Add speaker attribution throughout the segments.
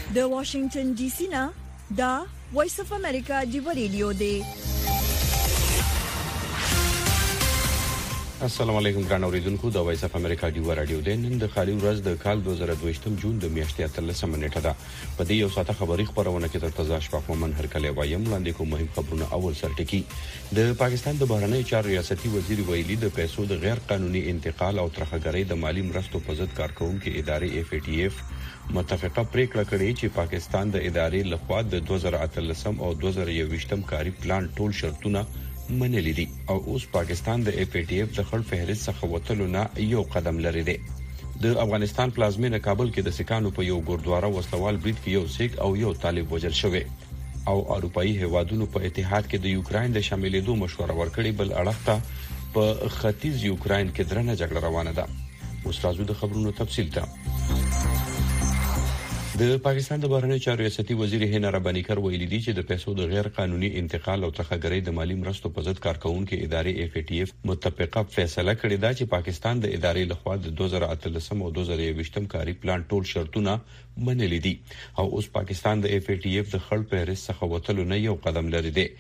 Speaker 1: د واشنگټن ډي سي نه دا وایس اف امریکا دی ریډیو دی.
Speaker 2: السلام علیکم ګران اوریدونکو، د وایس اف امریکا دی رادیو د نن د خالي ورځ د کال 2022 جون د میاشتې 13 نیټه ده. په دې یو ساعته خبری خبرونه کې تر تازه شپه من هر کله وایم لاندې کوم مهم خبرونه. اول سرټکی د پاکستان د بهرنی چارو ریاستي وزیر ویلي د پیسو د غیر قانوني انتقال او ترخګرۍ د مالی مرستو په ضد کارکونکو ادارې FATF متفقه پریکړه کړې چې پاکستان د ادارې لخوا د 2013 او 2021 کاري پلان ټول شرطونه منلي دي او اوس پاکستان د FATF د خړ فهرست څخه وتلو نه یو قدم لري دی. د افغانستان پلازمینه کابل کې د سکانو په یو ګوردواره وسلوال برید کې یو سیک او یو طالب وژل شوی او اروپאי هیوادونو په اتحاد کې د یوکرين د شاملېدو مشوره ورکړې، بل اړخ ته په ختیځ یوکرين کې درنه جګړه روانه ده. اوس راځو د خبرونو تفصیل ته. د پاکستان د بهرنی چارو ریاستي وزیر هینا ربانی کر ویلي دي چې د پیسو د غیر قانوني انتقال او ترخګرۍ د مالی مرستو په ضد کارکونکو ادارې FATF متفقه فیصله کړې ده چې پاکستان د ادارې لخوا د 2013 او 2021 کاري پلان ټول شرطونه منلي دي او اوس پاکستان د FATF د خړ فهرست څخه وتلو نه یو قدم لري دی.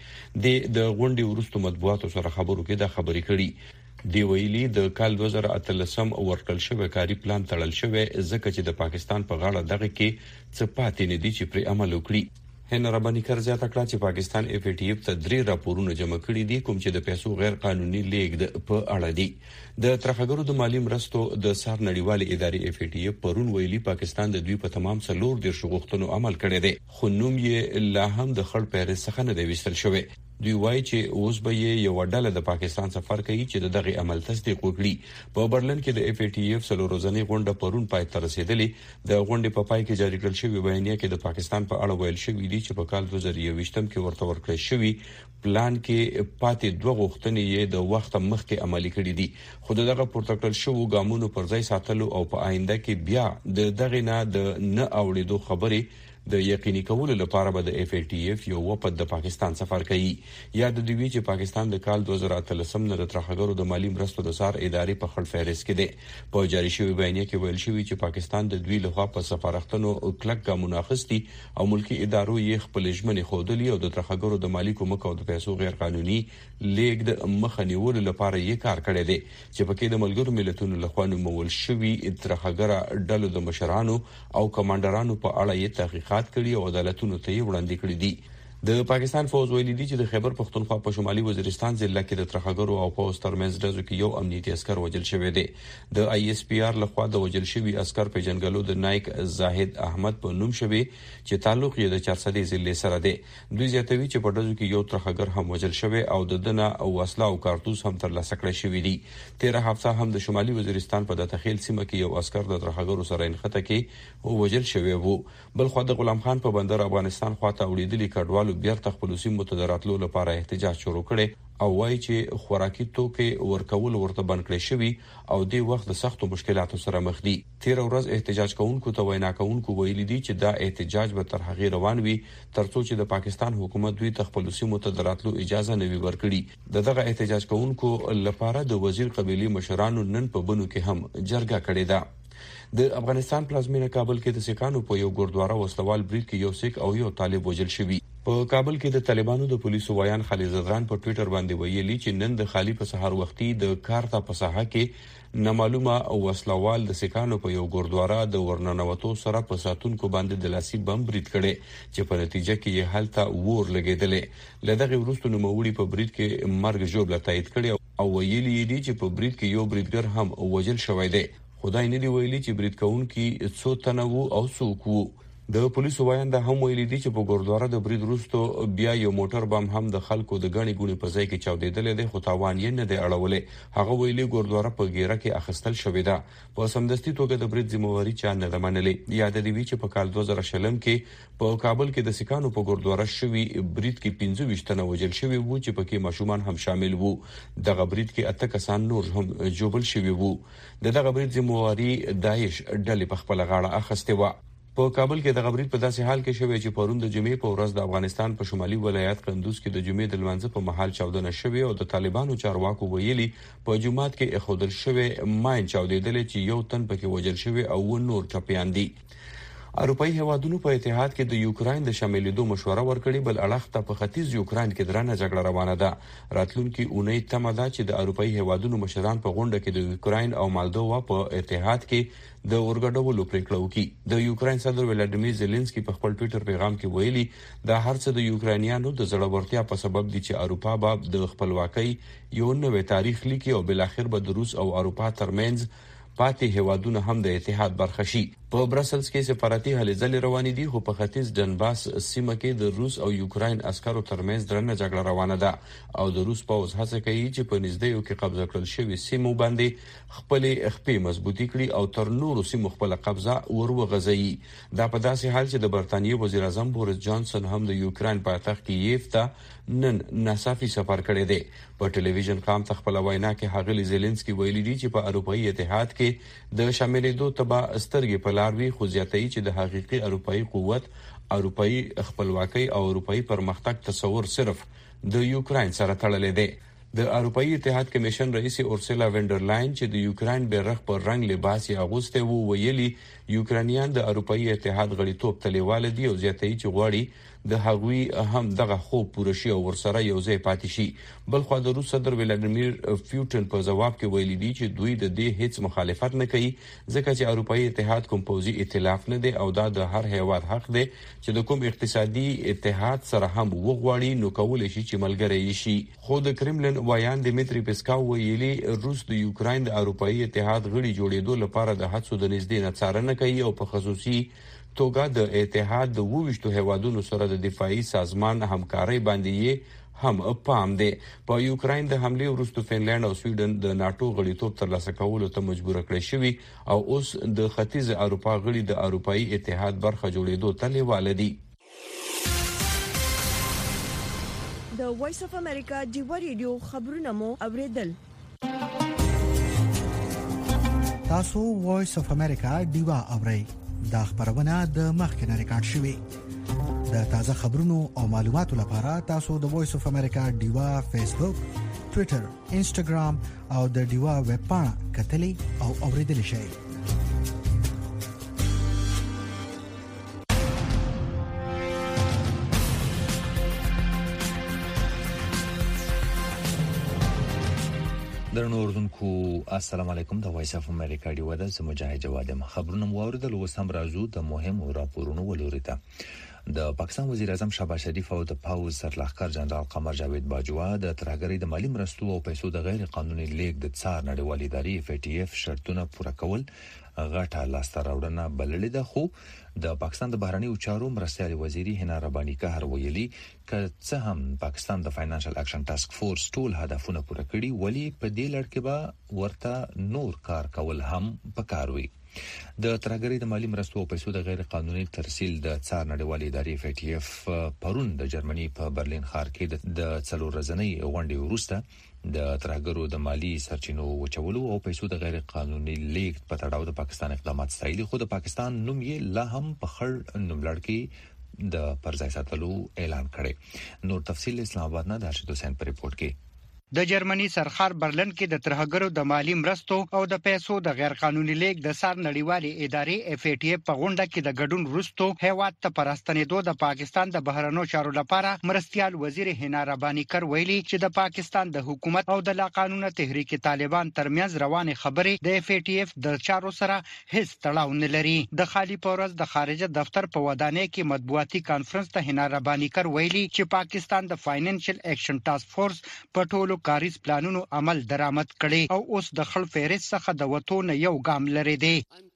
Speaker 2: د غونډې وروسته مطبوعاتو سره خبرو کې دا خبرې کړي. دی ویلي د کال 2013 ورکړل شوی کاري پلان تړل شوی ځکه چې د پاکستان په غاړه دغه کې څه پاتې نه دي چې پر عمل وکړي. هینا ربانی کر زیاته کړه چې پاکستان FATF ته 3 راپورونه جمع کړي دي کوم چې د پیسو غیر قانوني لیږد په اړه دي. د ترخګرو د مالی مرستو د سار نړیوال ادارې FATF پرون ویلي پاکستان د دوی په تمام 4 غوښتنو عمل کړی دی، خو نوم یې لا هم د خړ پیرې څخه نه دی وستل شوی. دوی وایي چې اوس به یو ډله د پاکستان سفر کوي چې دغه عمل تصدیق وکړي. په برلن کې د FATF څلورځنی غونډه پرون پای ته رسیدلې. د غونډې په پای کې جاری کړل شوی بیانیه کې د پاکستان په اړه ویل شوی دی چې په کال 2021 کې ورته ورکړل شوی پلان کې پاتې 2 غوښتنې یې د وخت مخکې عملي کړې دي، خو دغه پورته کړل شوی ګامونو پر ځای ساتلو او په آینده کې بیا دغه نه د نه اوړېدو خبرې د یقیني کولو لپاره به د FATF یو وفد د پاکستان سفر کوي. یاد دی چې پاکستان د کال 2013 نه د ترخګرو د مالی مرستو د سار ادارې په خړ فهرست کې دی. په جاری شوی بیانیه کې ویل شوی چې پاکستان د دوی لخوا په سفارښتونو کلک ګامونه اخیستي او ملکی ادارو یې خپل ژمنې ښودلې او د ترخګرو د مالی کومک او د پیسو غیر قانوني لیږد مخه نیولو لپاره یې کار کړی دی چې پکې د ملګرو ملتونو لخوا نومول شوی ترخګر ډلو د مشرانو او کمانډرانو په اړه یې تحقیقات کړي او عدالتونو ته یې وړاندې کړي دي. د پاکستان فوج ویلي دي چې د خیبر پختونخوا په شمالي وزیرستان ضلع کې د ترخګرو او پوز ترمنځ ډزو کې یو امنیتي عسكر وژل شوی دی. د ISPR لخوا د وژل شوی عسكر په جنګلو د نایک زاهد احمد په نوم شوی چې تعلق یې د 400 ضلع سره دی. دوی زیاتوي چې په ډزو کې یو ترخګر هم وژل شوی او د دنه وسله او کارتوس هم ترلاسه کړی شوی دی. 13 هفته هم د شمالي وزیرستان په داتخیل سیمه کې یو عسكر د ترخګرو سره انخته کې وژل شوی وو. بل خو د غلام خان په بندر افغانستان خواته وړېدلي کډوالو بیرته خپل سیمو ته دراتلو لپاره احتجاج شروع کړي او وایي چې خوراکي توکي ورکول ورته بند کړی شوی او د وخت د سختو مشکلاتو سره مخ دي. 13 ورځ احتجاج کوونکو ته وینا کوونکو ویلي دي چې دا احتجاج به تر هغه روان وي ترڅو چې د پاکستان حکومت دوی ته خپل سیمو ته دراتلو اجازه نه وي ورکړي. دغه احتجاج کوونکو لپاره د وزیر قبيلي مشرانو نن په بنو کې هم جرګه کړې ده. د افغانستان پلازمینه کابل کې د سکانو په یو ګوردواره وسلوال برید کې یو سیک او یو طالب وژل شوی. په کابل کې د طالبانو د پولیسو وایان خالد زدران په ټوئیټر باندې ویلي چې نن د خالی په سحر وختي د کارتا په ساحه کې نامعلومه وسلوال د سکانو په یو ګوردواره د ورننوتو سره په ساتونکو باندې د لاسي بم برید کړي چې په نتیجه کې یې حالت ور لګیدلې. لدغه وروسته نوموړي په برید کې مرګ ژوبله تایید کړي او ویلي دي چې په برید کې یو بریدګر هم وژل شوی دی. خدای نه دی ویلي چې برید کوونکي څو تنه وو او څوک وو. د پولیسو وایند هم ویلي دي چې په ګوردواره د برید وروسته بیا یو موټر بم هم د خلکو د غني ګونی په ځای کې چاودیدل دي، خو تاوان یې نه دی اړولې. هغه ویلي ګوردواره په ګیره کې اخستل شوې ده. په سمدستي توګه د برید ذمہواری چا نه ده منلې. یاد دی چې په کال 2020 کې په کابل کې د سکانو په ګوردواره شوی برید کې 25 تنه وژل شوی وو چې پکې ماشومان هم شامل وو. دغه برید کې 8 کسان نور هم جوبل شوی وو. دغه برید ذمہواری داعش ډلې په خپل غاړه اخسته و. په کابل کې د غبرید په داسې حال کې شوی چې پرون د جمعې په ورځ د افغانستان په شمالي ولایت قندوز کې د جمعې د لمانځه په محل چاودنه شوې او د طالبانو چارواکو ویلي په جمعات کې اخودل شوی ماین چاودیدل چې یو تن پکې وژل شوی او نور ټپيان دي. اروپאי هیوادونو په اتحاد کې د یوکرين د شاملېدو مشوره ورکړې، بل اړخ ته په ختیځ یوکرين کې درنه جګړه روانه ده. راتلونکي اونۍ تمه ده چې د اروپאי هیوادونو مشران په غونډه کې د یوکرين او مالدووا په اتحاد کې د ورګډولو پریکړه وکړي. د یوکرين صدر ولادیمیر زيلنسکي په خپل ټوئیټر پیغام کې ویلي دا هرڅه د یوکرانیانو د زړورتیا په سبب دي چې اروپا به د خپلواکۍ یو نوې تاریخ لیکي او بل اخر به د روس او اروپا ترمنځ پاتې هیوادونه هم د اتحاد برخه شي. په برسلز کې سفارتي هلې ځلې روانې دي، خو په ختیځ ډنباس سیمه کې د روس او یوکرين عسکرو ترمنځ درنه جګړه روانه ده او د روس پوځ هڅه کوي چې په نږدې کې قبضه کړل شوی سیمو باندې خپل خپې مضبوطی کړي او تر نورو سیمو خپل قبضه وروغځي. دا په داسې حال چې د برتانیې وزیر اعظم بوریس جانسن هم د یوکرين پایتخت کیف ته نن ناڅاپي سفر کړی دی. په ټلویزیون قام ته خپل وینا کې هغه زيلنسکي ویلي دی چې په اروپאי اتحاد کې د شاملېدو تبع سترګې په لاروي خو زیاتې چې د حقيقي اروپאי قوت، اروپאי خپلواکۍ او اروپאי پرمختګ تصور صرف د یوکرين سره تړلې دی. د اروپאי اتحاد کمیشن رئیس اورسولا وینډرلاین چې د یوکرين بیرغ پر رنگ لباس یې اغوسته وو ویلي یوکرانیان د اروپאי اتحاد غړیتوب تلیواله دي او زیاتې چې غواړي د هغوی هم دغه خوب پوره شي او ورسره یو ځای پاتې شي. بل خو د روس صدر ولادیمیر پوتین په جواب کې ویلي دي چې دوی د دې هیڅ مخالفت نه کوي ځکه چې اروپאי اتحاد کوم پوځي ائتلاف نه دی او دا د هر هیواد حق دی چې د کوم اقتصادي اتحاد سره هم وغواړي نو کولای شي چې ملګری شي. خو د کرملن وایان دیمیتری پیسکاو ویلي روس د یوکرين د اروپאי اتحاد غړي جوړېدو لپاره د هڅو د نږدې نه څارنه کوي او په خصوصي توګه د اتحاد د 22 هیوادونو سره د دفاعي سازمان همکارۍ باندې هم پام دی. په یوکرين د حمله وروسته فنلند او سویډن د ناتو غړیتوب ترلاسه کولو ته مجبور کړي شوی او اوس د ختیځ اروپا غړي د اروپאי اتحاد برخه جوړېدو ته لیواله دي.
Speaker 1: د وایس اف امریکا ډیوا ریډیو خبرونه مو اوریدل.
Speaker 3: تاسو وایس اف امریکا ډیوا اورئ. دا خبرونه د مخکنه ریکارډ شوې. د تازه خبرونو او معلوماتو لپاره تاسو د وایس اف امریکا ډیوا فیسبوک، ټوئیټر، انسټاګرام او د ډیوا ویب پاڼه کتلې او اوریدل شئ.
Speaker 4: درنو اوردونکو السلام علیکم. د وایس اف امریکا ډیوا د مجاهد جواد خبرونه موارد له وسم راځو د مهم راپورونو ولوري ته. د پاکستان وزیر اعظم شهباز شریف او د پاوز سرلښکر جنرال قمر جاوید باجوا د ترهګرۍ د مالی مرستو او پیسو د غیر قانوني لیږد د څار نړیوال ادارې FATF شرطونه پوره کول غټه لاسته راوړنه بللې ده. خو د پاکستان د بهرنیو چارو مرستيال وزیری هنا ربانی قهر ویلي ک څه هم پاکستان د فاینانشل اکشن ټاسک فورس ټول هدفونه پوره کړي ولی په دې لړ کې به ورته نور کار کول هم پکاروي. د ترهګرۍ د مالی مرستو او پیسو د غیر قانوني ترسیل د څار نړیوال ادارې FATF پرون د جرمني په برلین ښار کې د څلور ورځې غونډې وروسته د ترهګرو د مالی سرچینو وچولو او پیسو د غیر قانوني لیږد په تړاو د پاکستان اقدامات ستایلي. خو د پاکستان نوم یې لا هم په خړ نوملړ کې د پرځای ساتلو اعلان کړي. نور تفصیل اسلام آباد نه د ارشد حسین پر ریپورت کې.
Speaker 5: د جرمني سرخار برلن کې د ترهګرو د مالی مرستو او د پیسو د غیر قانوني لیږد د څار نړیوالې ادارې FATF په غونډه کې د ګډون وروسته هیواد ته پراستنېدو د پاکستان د بهرنیو چارو لپاره مرستيال وزیر هنا ربانی کر ویلي چې د پاکستان د حکومت او د لا قانونه تحریک طالبان ترمنځ روانې خبرې د FATF د چارو سره هیڅ تړاو نه لري. د خالی پورز د خارجه دفتر په ودانۍ کې مطبوعاتي کانفرنس ته هنا ربانی کر ویلي چې پاکستان د فاینانشل اکشن ټاسک فورس په ټولو کاریز پلانونو عمل درآمد کړي او اوس د خل فهرست څخه د وټو نه یو ګام لري دی.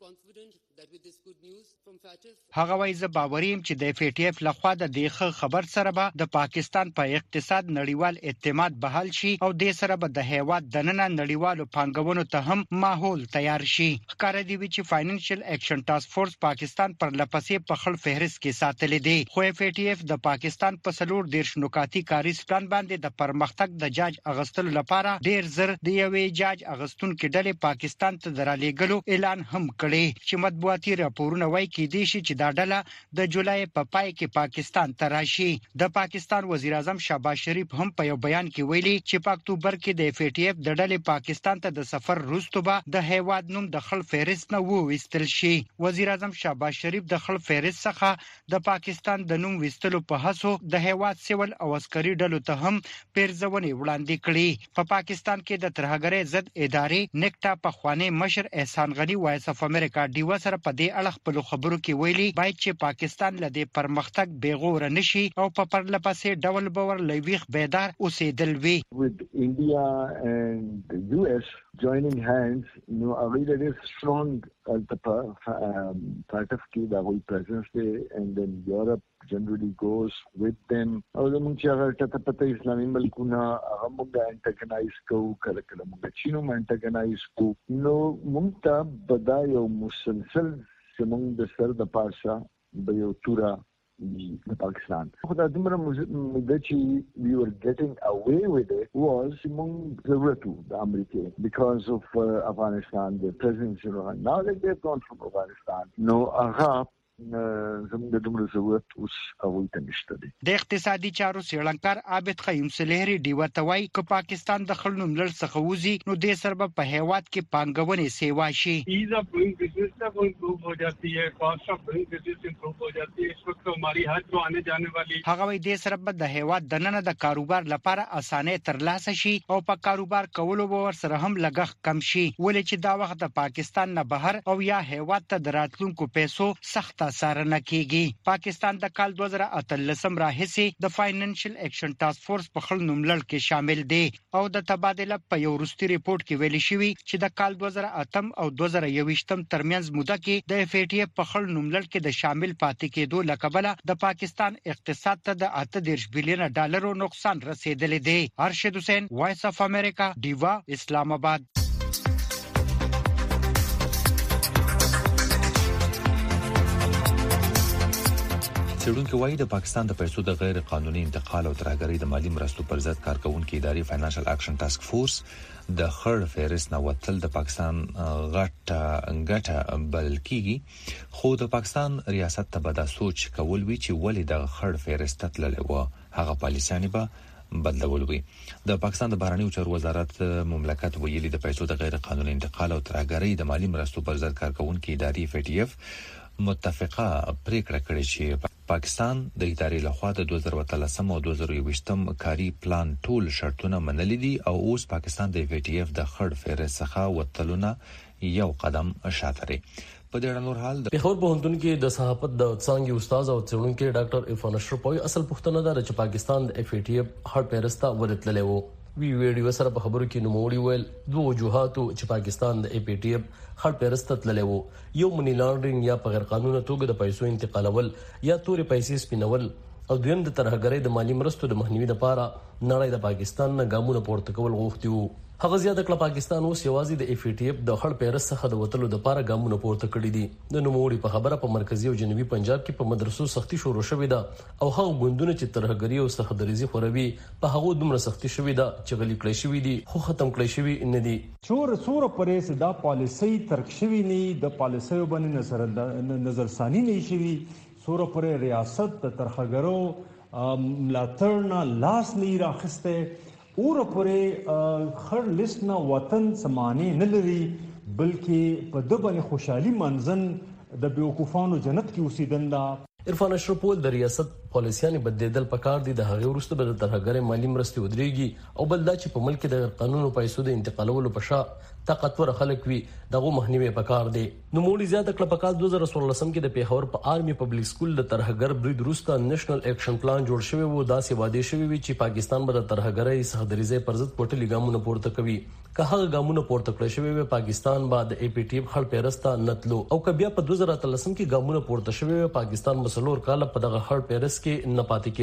Speaker 5: هغه وایي زه باوریم چې د FATF لخوا د دغه خبر سره به د پاکستان په اقتصاد نړیوال اعتماد بحال شي او د سره به د هیواد د نن نړیوالو پانګونو ته هم ماحول تیار شي. ښکار دی چې فاینانشل اکشن ټاسک فورس پاکستان پر لپسې په خل فهرست کې ساتل دي. خو FATF د پاکستان په سلور دیرش نکاتی کاریز پلان باندې د پرمختګ د جاج اغستلو لپاره ډیر زر د یوې جاج اغستون کې ډلې پاکستان ته درالېګلو اعلان هم کړي چې مطبوعاتي راپورونه وایي کې کېدې شي چې دا ډله د جولای په پای کې پاکستان ته راشي. د پاکستان وزیر اعظم شهباز شریف هم په یو بیان کې ویلي چې په اکتوبر کې د FATF د ډلې پاکستان ته د سفر وروسته به د هیواد نوم د خل فهرست نه وویستل شي. وزیر اعظم شهباز شریف د خل فهرست څخه د پاکستان د نوم ویستلو په هڅو د هیواد سیول او عسکري ډلو ته هم پیرزونې وړاندې کړي. په پاکستان کې د ترهګرۍ ضد ادارې نیکټا پخوانی مشر احسان غنی وایس اف امریکا ډیوا سره په دې اړه خپل خبرو کې ویلي باید چې پاکستان له دې پرمختګ بیغور نشي او په پرلپسې ډول باور لويخ بیدار اوسېدل وي.
Speaker 6: With India and the US joining hands, Agila is strong at the part of Key, the whole presence there, and then Europe generally goes with them. Although Munchiaga Tatapata Islami Malkuna, Amunga antagonize ko, Karakala Munga Chino antagonize ko. No Munta Badayo Musalsal, Simung the Sir the Parsa, Bayotura. Pakistan. We were getting away with it was among the American because of Afghanistan, the presence, now that they've gone from Afghanistan. No,
Speaker 5: د اقتصادي چارو سیړنکار عابد خیم سلیری ډیوا توای ک پاکستان د خلنو ملل څخه وځي نو د سرب په هیواد کې پانګونې سیوا شي.
Speaker 7: ایز اف ډوینګ بزنس کا امپروو ہو جاتی ہے, کاسٹ اف ډوینګ بزنس امپروو ہو جاتی ہے. اس وقت ہماری حج جو آنے جانے والی
Speaker 5: هغه وای د سرب د هیواد د نن د کاروبار لپاره اسانه ترلاسه شي او په کاروبار کولو ور سره هم لګښ کم شي ولې چې دا وخت د پاکستان نه بهر او یا هیواد ته دراتلونکو پیسو سخت اثر نه کیږي. پاکستان د کال 2013 راهیسې د فاینانشل ایکشن ټاسک فورس په خل نوملړ کې شامل دی او د تبادله په یو وروستي ریپورت کې ویل شوی چې د کال 2008 او 2021 ترمنځ موده کې د FATF په خل نوملړ کې د شامل پاتې کېدو لکبله د پاکستان اقتصاد ته د 38 بلین ډالرو نقصان رسیدلی دی. ارشد حسین, وایس اف امریکا, ډیوا, اسلام آباد.
Speaker 4: څېړونکو وايي د پاکستان د پیسو د غیر قانوني انتقال او ترهګرۍ د مالی مرستو پر ضد کارکونکو ادارې فاینانشل اکشن ټاسک فورس د خړ فهرست نه وتل د پاکستان غټه بلل کیږي. خو د پاکستان ریاست ته به دا سوچ کول وی چې ولې د خړ فهرست تللی و هغه پالیسیانه به بدلول وي. د پاکستان د بهرنیو چارو وزارت مملکت ویلي د پیسو د غیر قانوني انتقال او ترهګرۍ د مالی مرستو پر ضد کارکونکو ادارې FATF متفقه پریکړه کړې چې پاکستان د ادارې لخوا د 2013 او 2020 کاری پلان ټول شرطونه منلي دي او اوس پاکستان د FATF د خړ فهرست څخه وتلونه یو قدم شاته لري. په دې اړه نور حال
Speaker 8: په خبر پوهنتون کې د صحافت د څنګه استاد او څېړونکو ډاکټر عرفان اشرف په اصل پوښتنه ده چې پاکستان د FATF خړ فهرست ورتللی وو. ویډیو سره په خبرو کې نوموړي ویل دوه وجوهاتو چې پاکستان د FATF خړ فهرست تللی وو, یو منی لانډرینګ یا په غیر قانوني توګه د پیسو انتقالول یا تورې پیسې سپینول او دویم د ترهګرۍ د مالی مرستو د مخنیوي لپاره نړۍ د پاکستان نه ګامونه پورته کول غوښتي وو. هغه زیاته کړه پاکستان اوس یوازې د FATF د خړ فهرست څخه د وتلو لپاره ګامونه پورته کړي دي. د نوموړي په خبره په مرکزی او جنوبي پنجاب کې په مدرسو سختي شروع شوې ده او هغه ګوندونه چې ترهګرۍ او سرحدریزي خوروي په هغه دومره سختي شوې ده چې غلي کړی شوې دي خو ختم کړی شوې نه دي.
Speaker 9: څور پرې دا پالیسي ترک شوې نه د پالیسي باندې نظرثانی نه شوي. څور پرې ریاست د ترهګرو ملاتړ لاس نه راخسته اور پرې خړ لیست نه وطن سمانی نه لري بلکې په دبنې خوشحالي منځن د بیوقوفانو جنت کې اوسیدندا.
Speaker 8: عرفان اشرف د ریاست پالیسیانه بدلیدل پکار دي د هغه وروسته به د ترهګرۍ مالی مرستې ودرېږي او بل دا چې په ملک د قانونو پیسو د انتقالولو په شا طاقتور خلک وي دغه مخنیوي پکار دي. نو موږ زیاته کړه په کال 2016 کې د پیښور په آرمي پبلک سکول د ترهګر برید وروسته نېشنل اکشن پلان جوړ شوی وو. دا سی واده شوی وي چې پاکستان به د ترهګرۍ سرحدریزي پر ضد پټلي ګامونه پورته کوي. که هغه ګامونه پورته کړی شوی وي پاکستان به د FATF خړ فهرست نتلو او که بیا په 2013 کې ګامونه پورته شوی وي پاکستان مسلور کال په دغه خړ فهرست کې نه پاتې کېدو.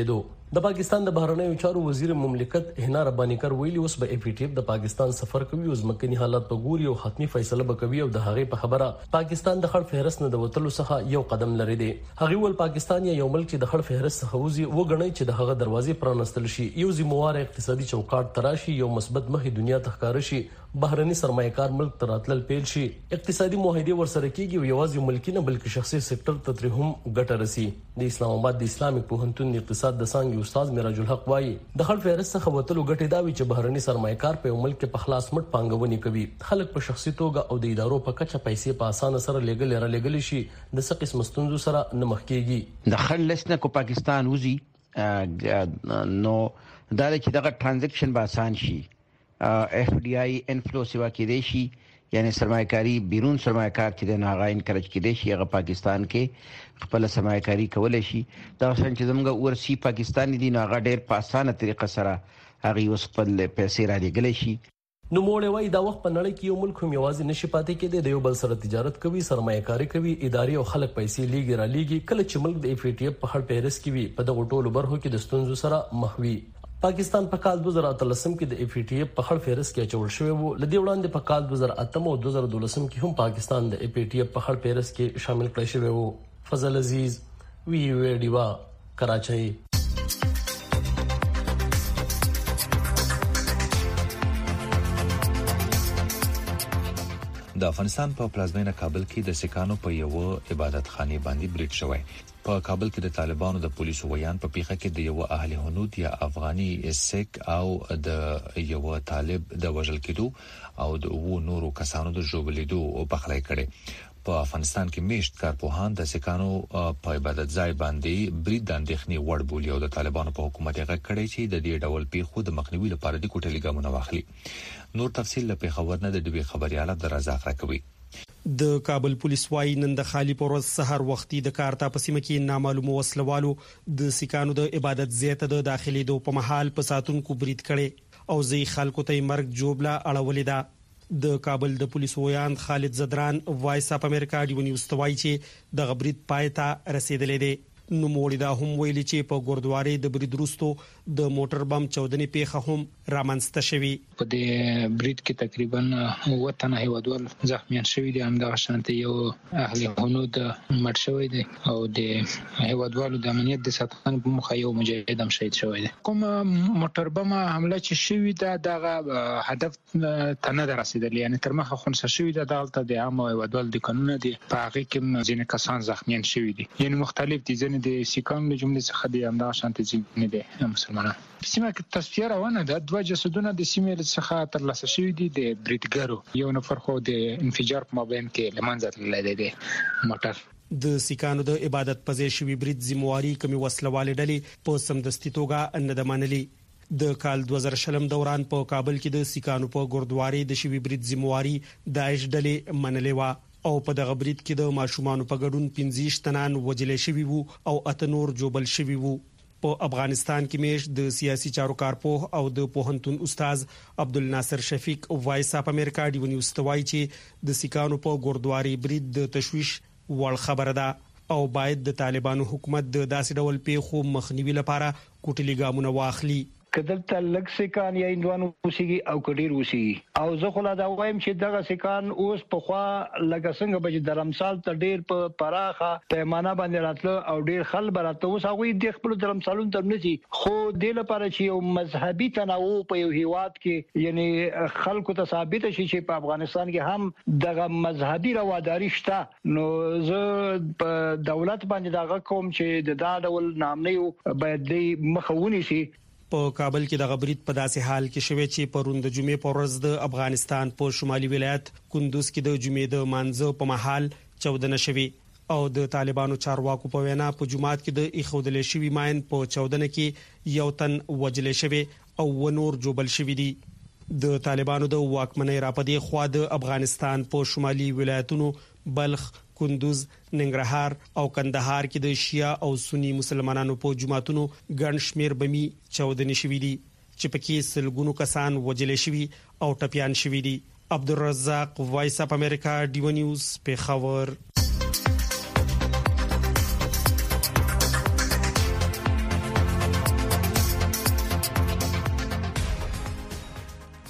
Speaker 8: د پاکستان د بهرنیو چارو وزیر مملکت هنا ربانی کر ویلي اوس به اف ټی اف د پاکستان سفر کوي او ځمکني حالات په ګوري او حتمی فیصله وکوي او د هغې په خبره پاکستان د خړ فهرست نه د وټلو څخه یو قدم لري دی. هغه ول پاکستان یو ملک چې د خړ فهرست څخه وځي وګڼي چې د هغه دروازې پرانستل شي، یو ذمہوار اقتصادي چوکاټ تراشي، یو مثبت مخې دنیا ته ښکار شي، بهرني سرمایه‌کار ملک تراتل پیل شي، اقتصادي معاهده ورسره کیږي او یوازې ملکی نه بلکې شخصي سېکټر ته تر هم ګټه رسي. د اسلام آباد د اسلامي پوهنتون اقتصاد د څانګې استاد میراج الحق وايي د خړ فهرست څخه وتلو ګټې دا وی چې بهرني سرمایه‌کار په ملک کې په خلاص مټ پانګونې کوي، خلک په شخصي توګه او د ادارو په کچه پیسې په اسانه سره لګل شي، د څه قسم ستونزو سره نه مخ کیږي.
Speaker 10: د خړ لسنه کو پاکستان وزي نو دا چې دغه ټرانزیکشن به آسان شي، اف ډی آی انفلو سیوا کې دی شي، یعنی سرمایه‌کاری بیرون سرمایه‌کار چې د ناغا انکرج کړي شي هغه پاکستان کې خپل سرمایه‌کاری کولای شي. دا څنګه چې زموږ ورسي پاکستاني دي ناغا ډېر په اسانه طریقه سره هغه اوس خپل پیسې را لګلې شي.
Speaker 8: نو موړې وای دا وخت په نړۍ کې یو ملک هم یوازې نشي پاتې کېدی، د یو بل سره تجارت کوي، سرمایه‌کاري کوي، ادارې او خلک پیسې لیږي را لیږي. کله چې ملک د اف ای ټی اف په خړ پیرس کې وي په دغه ټولو برخو کې د ستونزو سره مخ وي. پاکستان په کال 2013 کې د اف ای ټی اف په خړ فهرست کې اچول شوی وو. لدې وړاندې په کال 2008 او 2012 کې هم پاکستان د اف ای ټی اف په خړ فهرست کې شامل کړی شوی وو. فضل عزیز وی ډیوا کراچۍ.
Speaker 4: د افغانستان په پلازمینه کابل کې د سکانو په یو عبادت خانه باندې بریټ شوی. په کابل کې د طالبانو د پولیسو ویان په پیښه کې د یو اهل هنود یا افغاني سیک او د یو طالب د وژل کېدو او د وو نورو کسانو د ژوبلیدو او بخلای کړي. په افغانستان کې میشت کارپوهان د سکانو په عبادت ځای باندې برید د اندېښنې وړ بولي او د طالبانو په حکومت هغه کړي چې د دې ډول پیښو د مخنیوي لپاره د کوټلي ګامونه واخلي. نور تفصیل له پیښور نه د ډوبې خبرياله درازاق راکوي.
Speaker 11: د کابل پولیس وايي نن د خالی پروز سحر وختي د کارتا پسیمه کې نامعلوم وسلوالو د سکانو د عبادت زیاته د داخلي دو په محل په ساتونکو برید کړي او زی خلکو ته مرګ جوړلا اړولې ده. د کابل د پولیس ویان خالد زدران وایس اپ امریکا ډیو نیوز توای چې د غبرید پایتا رسیدلې ده. نو موړي دا هم ویلي چې په ګوردواري د برید وروسته د موټر بم چودنې پیښه هم رامنځته شوې.
Speaker 12: په دې برید کې تقریبا وطن هیوادوال زخمیان شوی دي، همدا شانته یو اهل هنود مړ شوی دی او د هیوادوالو د امنیت د ساتنې په مخه یو مجاهد هم شهید شوی دی. کوم موټر بم حمله چې شوی دا دغه هدف ته نه رسیدلی، یعنی تر مخه خونسا شوی دا دلته د عام هیوادوال د قانون دی په هغه کې ځینې کسان زخمیان شوی دي، یعنی مختلف دي، ځینې د سیکان له جملې څخه د همدا شانته ځینې دي مسلمانان. سیمه کې تصفیه روانه ده، دوه جسدونه د سیمې څخه ترلاسه شوي دي د بریدګرو، یو نفر خو د انفجار په مابین کې لمنځه تللی دی موټر.
Speaker 11: د سیکانو د عبادت پځې شوی برید ذمہواری کمی وسلواله ډلې په سمدستي توګه نه د منلي. د کال 2020 دوران په کابل کې د سیکانو په ګوردواري د شوی برید ذمہواری داعش ډلې منلې و او په دغه برید کې د ماشومان په ګډون 15 تنان وجلې شوی وو او اتنور جوبل شوی وو. په افغانستان کې میش د سیاسي چارو کارپوه او د پوهنتون استاد عبدالناصر شفیق وایس اپ امریکا ډیو نیوز توای چې د سیکانو په ګوردواري برید د تشویش وړ خبره ده او باید د طالبانو حکومت د داسې ډول پیښو مخنیوي لپاره کوټلي ګامونه واخلي.
Speaker 13: کدلته لک سکان یا اندوانو وسیږي او کډیر وسیږي او زه خو لا دا وایم چې دغه سکان اوس په خوا لکه څنګه به د رمسال ته ډیر په پراخه پیمانه باندې راتلو او ډیر خل براته اوس هغه د خپل رمسالون تر نشي، خو د لپاره چې یو مذهبي تنوع په یو هیواد کې یعنی خلکو ته ثابت شي چې په افغانستان کې هم دغه مذهبي رواداري شته، نو زه په دولت باندې دغه کوم چې د دا ډول نامنیو باید د مخاوني شي.
Speaker 11: په کابل کې د غبرید په داسې حال کې شوه چې پروند جمعې پر ورځ د افغانستان په شمالي ولایت کندوز کې د جمعې د مانځه په محل چودنه شوه او د طالبانو چارواکو په وینا په جمعات کې د اخودل شوی ماین په چودنه کې یو تن وجل شوه او ونور جوبل شوی دي. د طالبانو د واکمنۍ راپدې خوا د افغانستان په شمالي ولایتونو بلخ، کندوز، ننګرهار او کندهار کې د شیعه او سنی مسلمانانو په جماعتونو ګڼ شمیر بمی چودنې شوې دي چې پکې سلګونو کسان وجل شوي او ټپيان شوي دي. عبدالرزاق وایس اپ امریکا ډیو نیوز پیښور.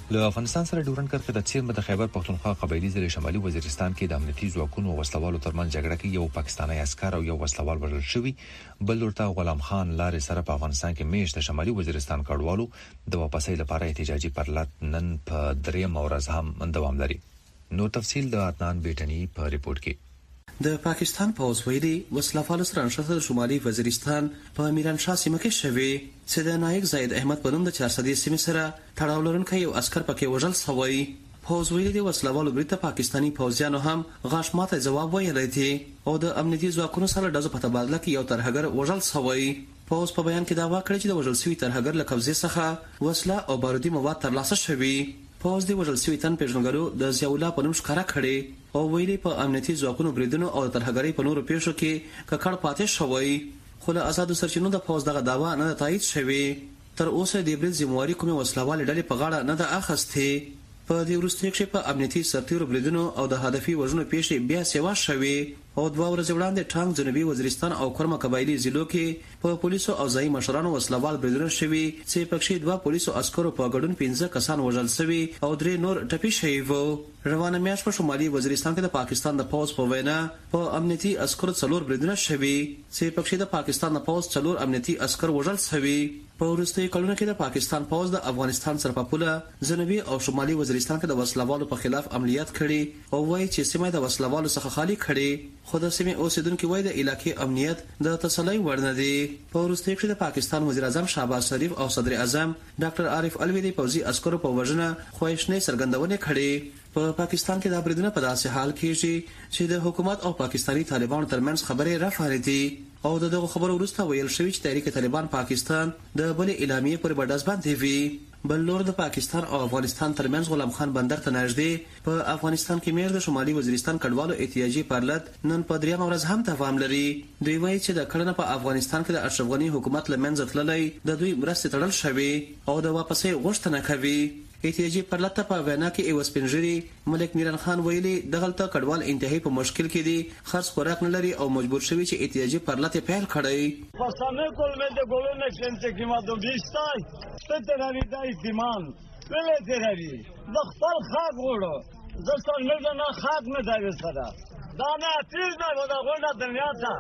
Speaker 4: له افغانستان سره ډورن کرښه د څیرمه د خیبر پختونخوا قبایلی ضلع شمالي وزیرستان کې د امنیتي ځواکونو وسلوالو ترمنځ جګړه کې یو پاکستاني عسكر او یو وسلوال وژل شوی. بل ورته غلام خان لارې سره په افغانستان کې میشت د شمالي وزیرستان کډوالو د واپسۍ لپاره احتجاجي پرلط نن په دریم ورځ هم دوام لري. نو تفصیل د عدنان بیٹنی په ریپورت کې.
Speaker 14: د پاکستان پوز ویلي وسلوال سره نشته د شمالي وزیرستان په میران شاه سیمه کې شوی چې د نایک زید احمد په نوم د 400 سیمه سره تړاو لرونکی یو عسكر پکې وژل شوی. پوز ویلي د وسلوالو بریته پاکستانی پوزیانو هم غاښ ماته جواب ویلی دی او د امنیتي ځواکونو سره د تبادله کې یو ترهګر وژل شوی. پوز په بیان کې دعوا کړې چې د وژل شوی ترهګر له قبضې څخه وسله او بارودي مواد ترلاسه شوي. پوز د وژل شوی تن پیژنګلو د ضیاءالله په نوم ښکارا کړي او ویلي په امنیتي ځواکونو بریدونو او ترهګرۍ په نورو پیښو کې ککړ پاتې شوی. خو له آزادو سرچینو د پوز دغه دعوا نه تایید شوی. تر اوسه د برید ذمہواری کومه وسلوال ډلې په غاړه نه ده اخیستې. په دې وروستي کې په امنیتي سرتیرو بریدونو او د هدفي وژنو پیښې بیا سیوا شوی او 2 ورځې وړاندې ټانګ جنوبي وزیرستان او کرما قبایلی ضلعو کې په پولیسو او ځایي مشرانو وسلوال بریدونه شوي چې پکې 2 پولیسو عسکرو په ګډون 15 کسان وژل شوي او 3 نور ټپي شوي وو. روانه میاشت په شمالي وزیرستان کې د پاکستان د پوز په وینا په امنیتي عسکرو 4 بریدونه شوي چې پکې د پاکستان د پوز 4 امنیتي عسکر وژل شوي. په وروستي کلونو کې د پاکستان پوز د افغانستان سره په پوله جنوبي او شمالي وزیرستان کې د وسلوالو په خلاف عملیات کړي او وایي چې سیمه د وسلوالو څخه خالی کړي. خو د سیمه اوسیدونکو وایي د علاقې امنیت د تسلی وړ نه دی. په وروستي کې د پاکستان وزیر اعظم شهباز شریف او صدر اعظم ډاکټر عارف الوی د پوځي عسکرو په وژنه خوښنۍ څرګندونه کړې. په پاکستان کې د بریدونو په داسې حال کې چې د حکومت او پاکستانی طالبانو ترمنځ خبرې راخارېدي او دغه خبرو وروسته ویل شوی چې تحریک طالبان پاکستان د بل اعلامیې پر بډاس باندې وی. بل لور د پاکستان او افغانستان ترمنځ غلام خان بندر ته نږدې په افغانستان کې مېر د شمالي وزیرستان کډوالو احتیاجي پرلط نن په دریم ورځ هم دوام لري. دوی وایي چې د کړنه په افغانستان کې د اشرف غنی حکومت لمنځه تللی د دوی مرستې تړل شوی او د واپسې غوښتنه کوي. احتیاجي پرلط په وینا کې ایو سپنجری ملک میران خان ویلي دغلته کډوال انتهایی په مشکل کې دي خرڅ خوراک نه لري او مجبور شوی چې احتیاجي پرلط پیل کړي.
Speaker 15: فسانه کول د ګولو نه چې کیما د بیستای ستته راوي دای دیمان ولې دراري د خپل خاک وړو ځکه نه خاک نه دی سره دا نه تیز نه دا غوډه دنیا ته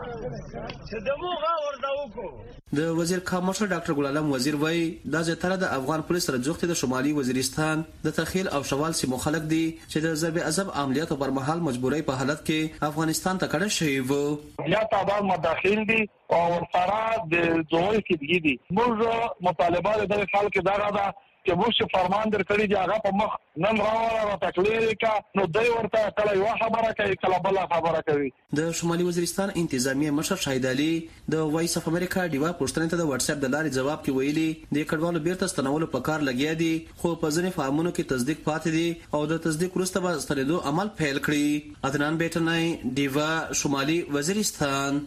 Speaker 15: چې دموغه ورته وکړو.
Speaker 14: د وزیر کامشر ډاکټر ګل عالم وزیر وای دا زیاتره د افغان پولیس سره جوخت د شمالي وزیرستان د تخیل او شوال سیمو خلک دي چې د ضرب عذاب عملیاتو پر مهال مجبورۍ په حالت کې افغانستان ته کډه شوی وو.
Speaker 16: یا تابع مداخل دي او ورسره د دوی کې دي موږ مطالبه د خلکو دغه ده چې موږ فرمان درکړی دی هغه په مخ نن راوړل تکلیف کا نو دوی ورته کله یو خبره کوي کله بل خبره کوي.
Speaker 14: د شمالي وزیرستان انتظامیه مشر شاهد علي د وایس اف امریکا ډیوا پوښتنې ته د واتس اپ د لارې جواب کې ویلي د کډوالو بیرته ستنولو په کار لګیا دي خو په ځینې فارمونو کې تصدیق پاتې دي او د تصدیق وروسته به ستنېدو عمل پیل کړي. عدنان بیٹنای ډیوا شمالي وزیرستان.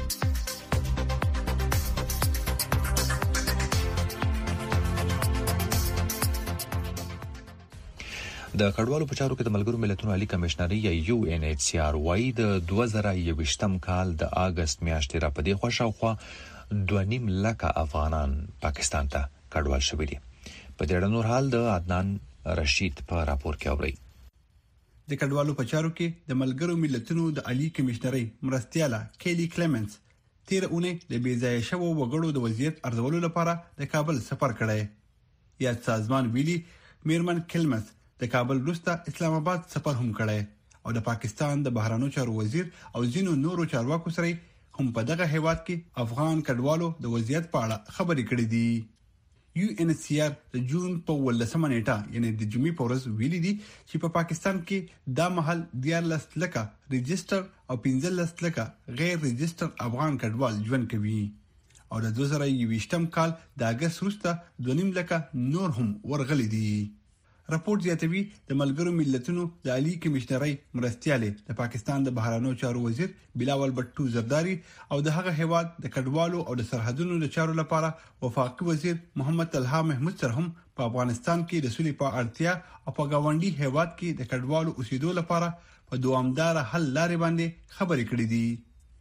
Speaker 4: د کډوالو په چارو کې د ملګرو ملتونو عالی کمشنري یا UNHCR وايي د 2021م کال د اگست میاشتې را پدې خوشاوخوا 2.5 لک افغانان پاکستان ته کډوال شوي دي. په دې اړه نور حال د عدنان رشید په راپور کې اوري.
Speaker 17: د کډوالو په چارو کې د ملګرو ملتونو د عالی کمشنري مرستياله کېلی کلیمنز تیر اونۍ د بیځای شوو وګړو د وضعیت ارزولو لپاره د کابل سفر کړی. یا سازمان ویلي میرمن کلمز د کابل وروسته اسلام آباد سفر هم کړی او د پاکستان د بهرانو چارو وزیر او ځینو نورو چارواکو سره هم په دغه هیواد کې افغان کډوالو د وضعیت په اړه خبرې کړې دي. UNHCR د جون په 18 نیټه یعنی د جمعې په ورځ ویلي دي چې په پاکستان کې دا مهال 14 لکه ريجستر او 15 لکه غیر ريجستر افغان کډوال ژوند کوي او د 2021م کال د اگست وروسته 2.5 لکه نور هم ورغلي دي. راپور زیاتوي د ملګرو ملتونو د عالی کمشنري مرستياله د پاکستان د بهرانو چارو وزیر بلاول بټو زرداری او د هغه هیواد د کډوالو او د سرحدونو د چارو لپاره وفاقي وزیر محمد طلحه محمود سره هم په افغانستان کې د سولې په اړتیا او په گاونډي هیواد کې د کډوالو اوسېدو لپاره په دوامدار حل لارې باندې خبرې کړې دي.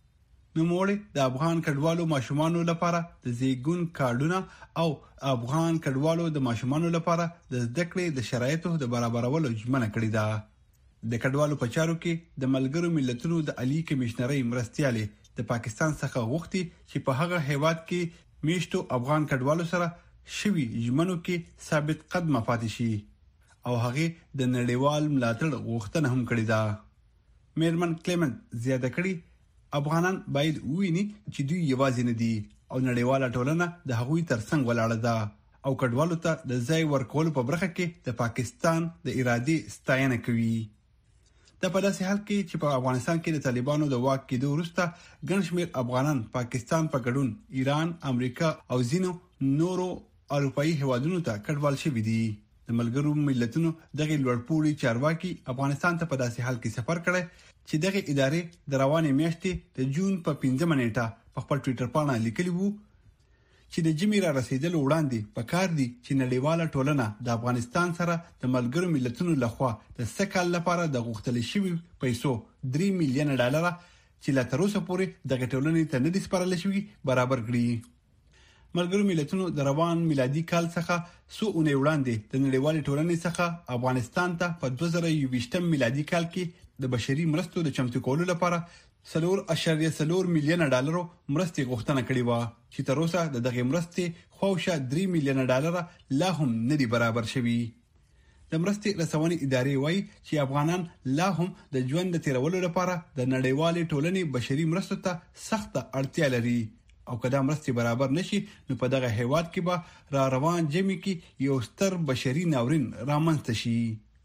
Speaker 17: نوموړي د افغان کډوالو ماشومانو لپاره د زیګون کارډونه او افغان کډوالو د ماشومانو لپاره د زده کړې د شرایطو د برابرولو ژمنه کړې ده. د کډوالو په چارو کې د ملګرو ملتونو د عالی کمشنرۍ مرستيالې د پاکستان څخه غوښتي چې په هغه هیواد کې میشتو افغان کډوالو سره شوي ژمنو کې ثابت قدمه پاتې شي او هغه د نړیوال ملاتړ غوښتنه هم کړې ده. میرمن کلیمنت زیاته کړي افغانان باید وویني چې دوی یوازې نه دي او نړیواله ټولنه د هغوی ترڅنګ ولاړه ده او کډوالو ته د ځای ورکولو په برخه کې د پاکستان د ارادې ستاینه کوي. د په داسې حال کې چې په افغانستان کې د طالبانو د واک کېدو وروسته ګڼ شمېر افغانان پاکستان په ګډون ایران، امریکا او ځینو نورو اروپאי هیوادونو ته کډوال شوي دي. د ملګرو ملتونو دغه لوړپوړي چارواکي افغانستان ته په داسې حال کې سفر کړی چې دغه ادارې د روانې میاشتې د جون په 15 نیټه په خپل ټوئیټر باندې لیکلی وو چې د جمی را رسیدلو وړاندې په کار دي چې نړیواله ټولنه د افغانستان سره د ملګرو ملتونو لخوا د سکهال لپاره د غوښتل شوی پیسو $3 میلیون چې لا تر اوسه پورې د ټولنې ته نه دي سپارل شوی برابر کړي. ملګرو ملتونو د روان میلادي کال څخه څو اونۍ وړاندې د نړیوالې ټولنې څخه افغانستان ته په 2020 میلادي کال کې د بشري مرستو د چمتو کولو لپاره $4.4 میلیون مرستې غوښتنه کړې و چې تر اوسه د دغه مرستې خواوشا $3 میلیون لا هم نه دي برابر شوي. د مرستې رسونې ادارې وایي چې افغانان لا هم د ژوند د تیرولو لپاره د نړیوالې ټولنې بشري مرستو ته سخت اړتیا لري او کله مرستې برابر نشي نو په دغه هیواد کې به روان جمی کې یو ستر بشري ناورین رامنځته شي.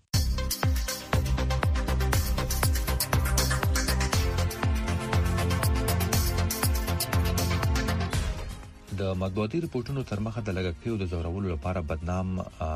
Speaker 4: د مطبوعاتي رپورټونو تر مخه د لګښتونو د زورولو لپاره بدنام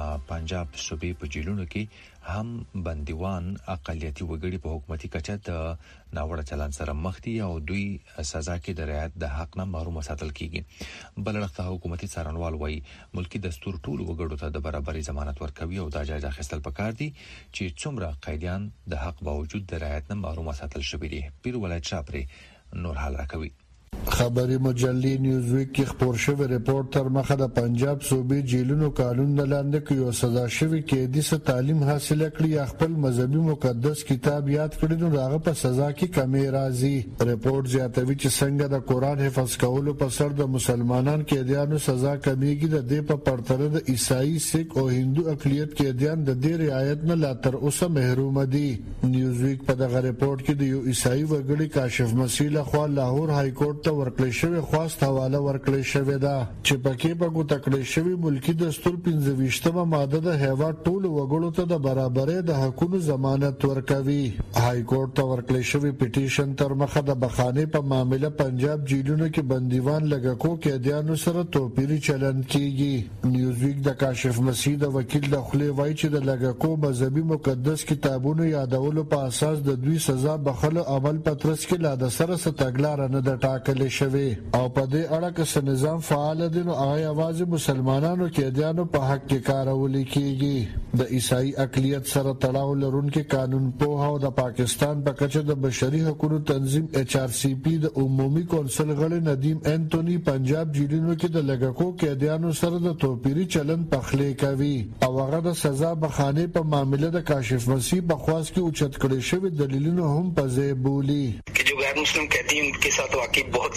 Speaker 4: پنجاب صوبې په جیلونو کې هم بندیوان اقلیتي وګړي په حکومتي کچه د ناوړه چلند سره مخ دي او دوی سزا کې د رعایت د حق نه محروم ساتل کیږي. بلړخته حکومتي څارنوال وایي ملکی دستور ټول وګړو ته د برابرۍ ضمانت ورکوي او دا جایزه اخیستل پکار دي چې څومره قیدیان د حق باوجود د رعایت نه محروم ساتل شوي دي. پیر ولایت شاپري نور حال راکوي.
Speaker 18: خبري مجلې نیوزویک کې خبر شوی ریپورت تر مخه د پنجاب صوبې جیلونو قانون لاندې کې یو سزا شوی کېدی څه تعلیم حاصل کړي خپل مذهبي مقدس کتاب یاد کړي نو هغه په سزا کې کمی راځي. ریپورت زیاتوي چې څنګه د قران حفظ کولو په سر د مسلمانان کېدیانو سزا کمیږي د دې په پرتله د عیسائی، سیک او هندو اقلیت کېدیان د دې رعایت نه لا تر اوسه محروم دي. نیوزویک په دغه ریپورت کې د یو عیسائی وګړي کاشف مسیح لخوا لاهور های کورټ ته ورکړل شوی خواست حواله ورکړل شوی دا چې پکې په ګوته کړل شوی ملکی دستور 25مه ماده د هیواد ټول وګړو ته د برابرۍ د حقوقو ضمانت ورکوي. های کورټ ته ورکړل شوی پټیشن تر مخه د بخانه په معاملې پنجاب جیلونو کې بندیوان لګکو کېدیانو سره توپیری چلند کیږي. نیوزویک د کاشف مسیح د وکیل د خلی وایي چې د لګکو مذهبي مقدس کتابونو یادولو په اساس د دوی سزا بخښلو عمل پترس کې لا د سره ستګلار نه د ټاکل شوی او په دې اړه کې نظام فعال دي نو هغه आवाज مسلمانانو کې دیانو په حق کې کارول کیږي. د عیسائی اقلیت سره تړاو لرونکي قانون په او د پاکستان په کچه د بشري حقوقو تنظیم HRCP د عمومي کونسل غړي ندیم انټونی پنجاب جیلونو کې د لګکو کې دیانو سره د توپیری چلند پخلې کوي او هغه د سزا بخانه په معاملې د کاشف مسیح په خواص کې اوچت کړي شوی دلیلونه هم په ځای بولی
Speaker 19: कि जो गैर मुस्लिम कैदी उनके साथ वाकई बहुत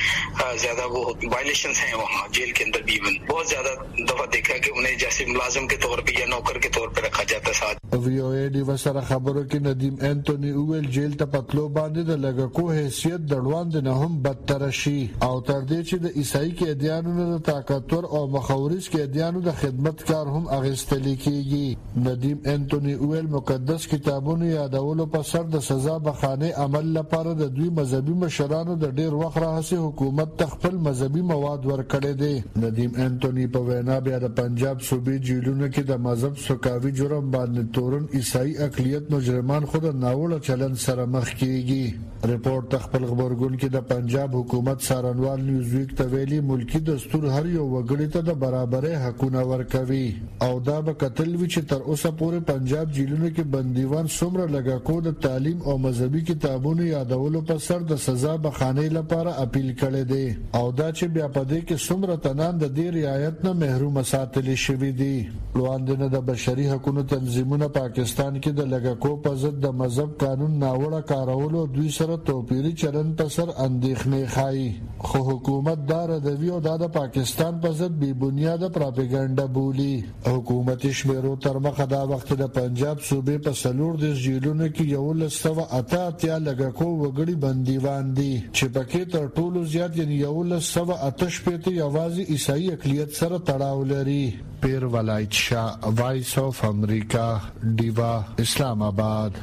Speaker 19: ज्यादा वो वायलेशंस हैं वहाँ जेल के अंदर भी बहुत ज्यादा दफा देखा कि उन्हें जैसे मुलाजिम के तौर पे या नौकर के तौर पे रखा जाता साथ.
Speaker 18: VOA डी وسره خبرو کې ندیم انټونی اویل جیل ته پتلو باندې د لګکو حیثیت دړوان د نه هم بدتر شي او تر دې چې د عیسائی کې ادیانو د طاقتور او مخاورز کې ادیانو د خدمت کار هم اغستل کیږي. ندیم انټونی اویل مقدس کتابونو یادولو په سر د سزا بخانه عمل لپاره د دوی مذهبي مشرانو د ډیر وخت راهسي حکومت تخپل مذهبي مواد ورکړي دي. ندیم انټونی په وینا بیا د پنجاب صوبې جیلونو کې د مذهب سوکاوي جرم باندې تورن عیسائی اقلیت مجرمان خود ناوړه چلند سره مخ کیږي. ریپورت خپل خبرګون کې د پنجاب حکومت سارنوال نیوزویک ته ویلي ملکی دستور هر یو وګړي ته د برابرۍ حقونه ورکوي او دا به قتل وی چې تر اوسه پورې پنجاب جیلونو کې بندیوان څومره لګاکو د تعلیم او مذهبي کتابونو یادولو په سر د سزا بخانه لپاره اپیل کړی دی او دا چې بیا په دې کې څومره تنان د دې رعایت نه محروم ساتل شوی دي. وړاندې د بشري حقوقو تنظیمونه پاکستان کې د لګکو په ضد د مذهب قانون ناوړه کارولو دوی سره توپیری چلن په سر اندېښنې ښایي، خو حکومت دا ردوي او د پاکستان په ضد بې بنیاده پراپګاندا بولي. حکومت شمیرو تر مخه دا وخت د پنجاب صوبې په سلور د جیلونو کې 1188 لګکو وګړي بنديوان دي چې پکې تر ټولو زیات یعنی 1188 یوازې عیسائی اقلیت سره تړاو لري. پیر ولایت شاه، وایس اف امریکا، دیوا، اسلام آباد.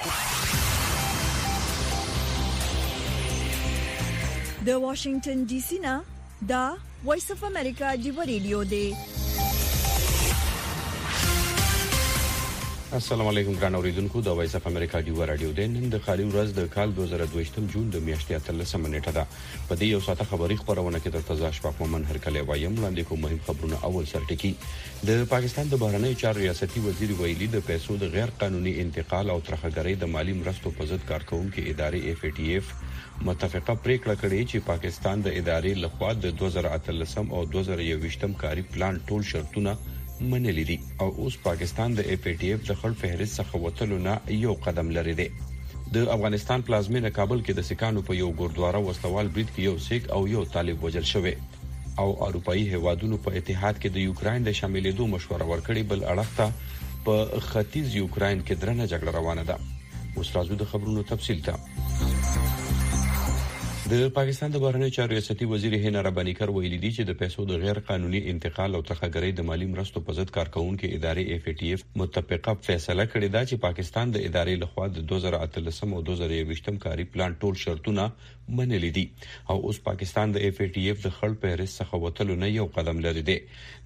Speaker 1: د واشنگټن ډي سي نه دا وایس اف امریکا دیوا ریډیو دی.
Speaker 2: السلام علیکم ګران اوریدونکو، د وایس اف امریکا دیوا رادیو د نن د خالي ورځ د کال 2022 جون د میاشتې 13 نیټه ده. په دې یو ساعته خبری خبرونه کې د تزاش پاک مومن هرکلی وایم. لاندې کوم مهم خبرونه. اول سرټکی د پاکستان د بهرنی چارو ریاستي وزیر ویلي د پیسو د غیر قانوني انتقال او ترخګرۍ د مالی مرستو په ضد کارکونکو ادارې FATF متفقه پریکړه کړې چې پاکستان د ادارې لخوا د 2013 او 2021 کاري پلان ټول شرطونه منلي دي او اوس پاکستان د FATF د خړ فهرست څخه وتلو نه یو قدم لري دی. د افغانستان پلازمینه کابل کې د سکانو په یو ګوردواره وسلوال برید کې یو سیک او یو طالب وژل شوی او اروپאי هیوادونو په اتحاد کې د یوکرين د شاملېدو مشوره ورکړې. بل اړخ ته په ختیځ یوکرين کې درنه جګړه روانه ده. اوس راځو د خبرونو تفصیل ته. د پاکستان د بهرنی چارو ریاستي وزیر هینا ربانی کر ویلي دي چې د پیسو د غیر قانوني انتقال او ترخګرۍ د مالی مرستو په ضد کارکونکو ادارې FATF متفقه فیصله کړې ده چې پاکستان د ادارې لخوا د 2013 او 2021 کاري پلان ټول شرطونه منلي دي او اوس پاکستان د FATF د خړ فهرست څخه وتلو نه یو قدم لري دی.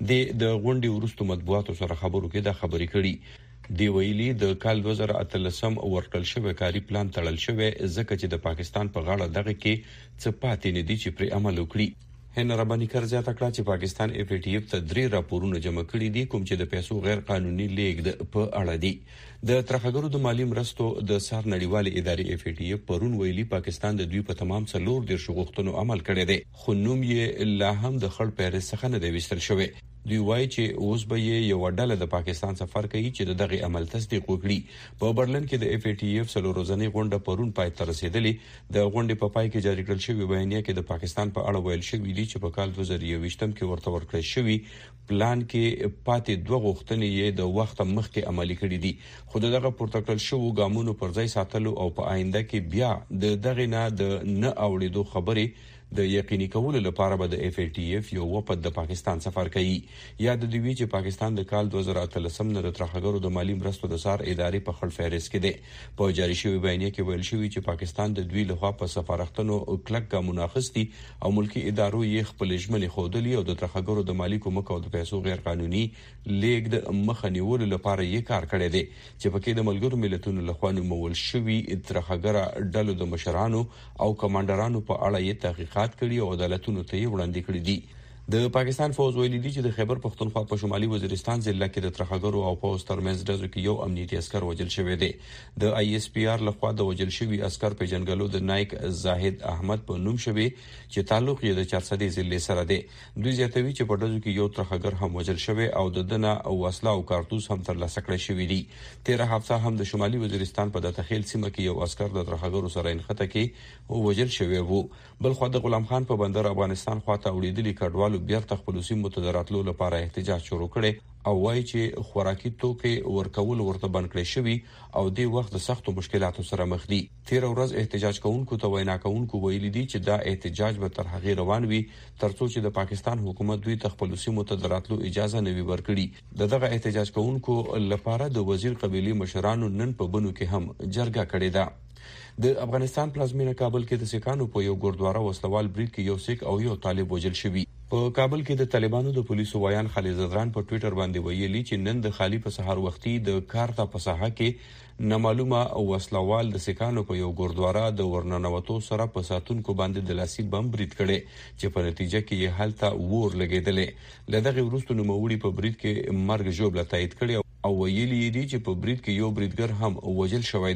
Speaker 2: د غونډې وروسته مطبوعاتو سره خبرو کې دا خبرې کړي. دی ویلي د کال 2013 ورکړل شوی کاري پلان تړل شوی ځکه چې د پاکستان په غاړه دغه کې څه پاتې نه دي چې پر عمل وکړي. هینا ربانی کر زیاته کړه چې پاکستان FATF ته 3 راپورونه جمع کړي دي کوم چې د پیسو غیر قانوني لیږد په اړه دي. د ترخګرو د مالی مرستو د سار نړیوال ادارې FATF پرون ویلي پاکستان د دوی په تمام څلور د شغوختونو عمل کړی دی خو نوم یې لا هم د خړ پیرس څخه نه دی وستل شوی. دوی وایي چې اوس به یو ډله د پاکستان سفر کوي چې دغه عمل تصدیق وکړي. په برلن کې د FATF څلور ورځنی غونډه پرون پای ته رسیدلې. د غونډې په پای کې جاری کړل شوی بیانیه کې د پاکستان په اړه ویل شوی دی چې په کال 2021 کې ورته ورکړل شوی پلان کې پاتې دوه غوښتنې یې د وخت مخکې عملي کړې دي خو دغه پورته کړل شو ګامونو پر ځای ساتلو او په آینده کې بیا د دغه نه د نه اوریدو خبرې د یقیني کولو لپاره به د FATF یو وفد د پاکستان سفر کوي. یاد دی چې پاکستان د کال 2013 نه د ترخګرو د مالی مرستو د سار ادارې په خړ فهرست کې دی. په جاری شوی بیانیه کې ویل شوی چې پاکستان د دوی لخوا په سفارښتونو کلک ګامونه اخیستي او ملکی ادارو یې خپل ژمنې ښودلې او د ترخګرو د مالی کومک او د پیسو غیر قانوني لیږد مخه نیولو لپاره یې کار کړی دی چې پکې د ملګرو ملتونو لخوا نومول شوی ترخګر ډلو د مشرانو او کمانډرانو په اړه یې تحقیقات کړي او عدالتونو ته یې وړاندې کړي دي. د پاکستان فوج ویلي دي چې د خیبر پختونخوا په شمالي وزیرستان ضلع کې د ترخګرو او فوج ترمنځ ډزو کې یو امنیتي عسكر وژل شوی دی. د ISPR لخوا د وژل شوی عسكر په جنګلو د نایک زاهد احمد په نوم شوی چې تعلق یې د 400 ضلع سره دی. دوی زیاتوي چې په ډزو کې یو ترخګر هم وژل شوی او د دنه وسله او کارتوس هم ترلاسه کړی شوی دی. 13 هفته هم د شمالي وزیرستان په د تخیل سیمه کې یو عسكر د ترخګرو سره انخته کې وژل شوی وو. بل خو د غلام خان په بندر افغانستان خواته وړېدلي کډوالو بیرته خپل سیمو ته دراتلو لپاره احتجاج شروع کړي او وایي چې خوراکي توکي ورکول ورته بند کړی شوی او د وخت د سختو مشکلاتو سره مخ دي. 13 ورځ احتجاج کوونکو ته وینا کوونکو ویلي دي چې دا احتجاج به تر هغه روان وي ترڅو چې د پاکستان حکومت دوی ته خپل سیمو ته دراتلو اجازه نه وي ورکړي. دغه احتجاج کوونکو لپاره د وزیر قبيلي مشرانو نن په بنو کې هم جرګه کړې ده. د افغانستان پلازمینه کابل کې د سکانو په یو ګوردواره وسلوال برید کې یو سیک او یو طالب وژل شوی. په کابل کې د طالبانو د پولیسو وایان خالد زدران په ټوئیټر باندې ویلي چې نن د خالی په سحر وختي د کارتا په ساحه کې نامعلومه وسلوال د سکانو په یو ګوردواره د ورننوتو سره په ساتونکو باندې د لاسي بم برید کړي چې په نتیجه کې یې حالت ور لګیدلې. لدغه وروسته نوموړي په برید کې مرګ ژوبله تایید کړي او ویلي دي چې په برید کې یو بریدګر هم وژل شوی دی.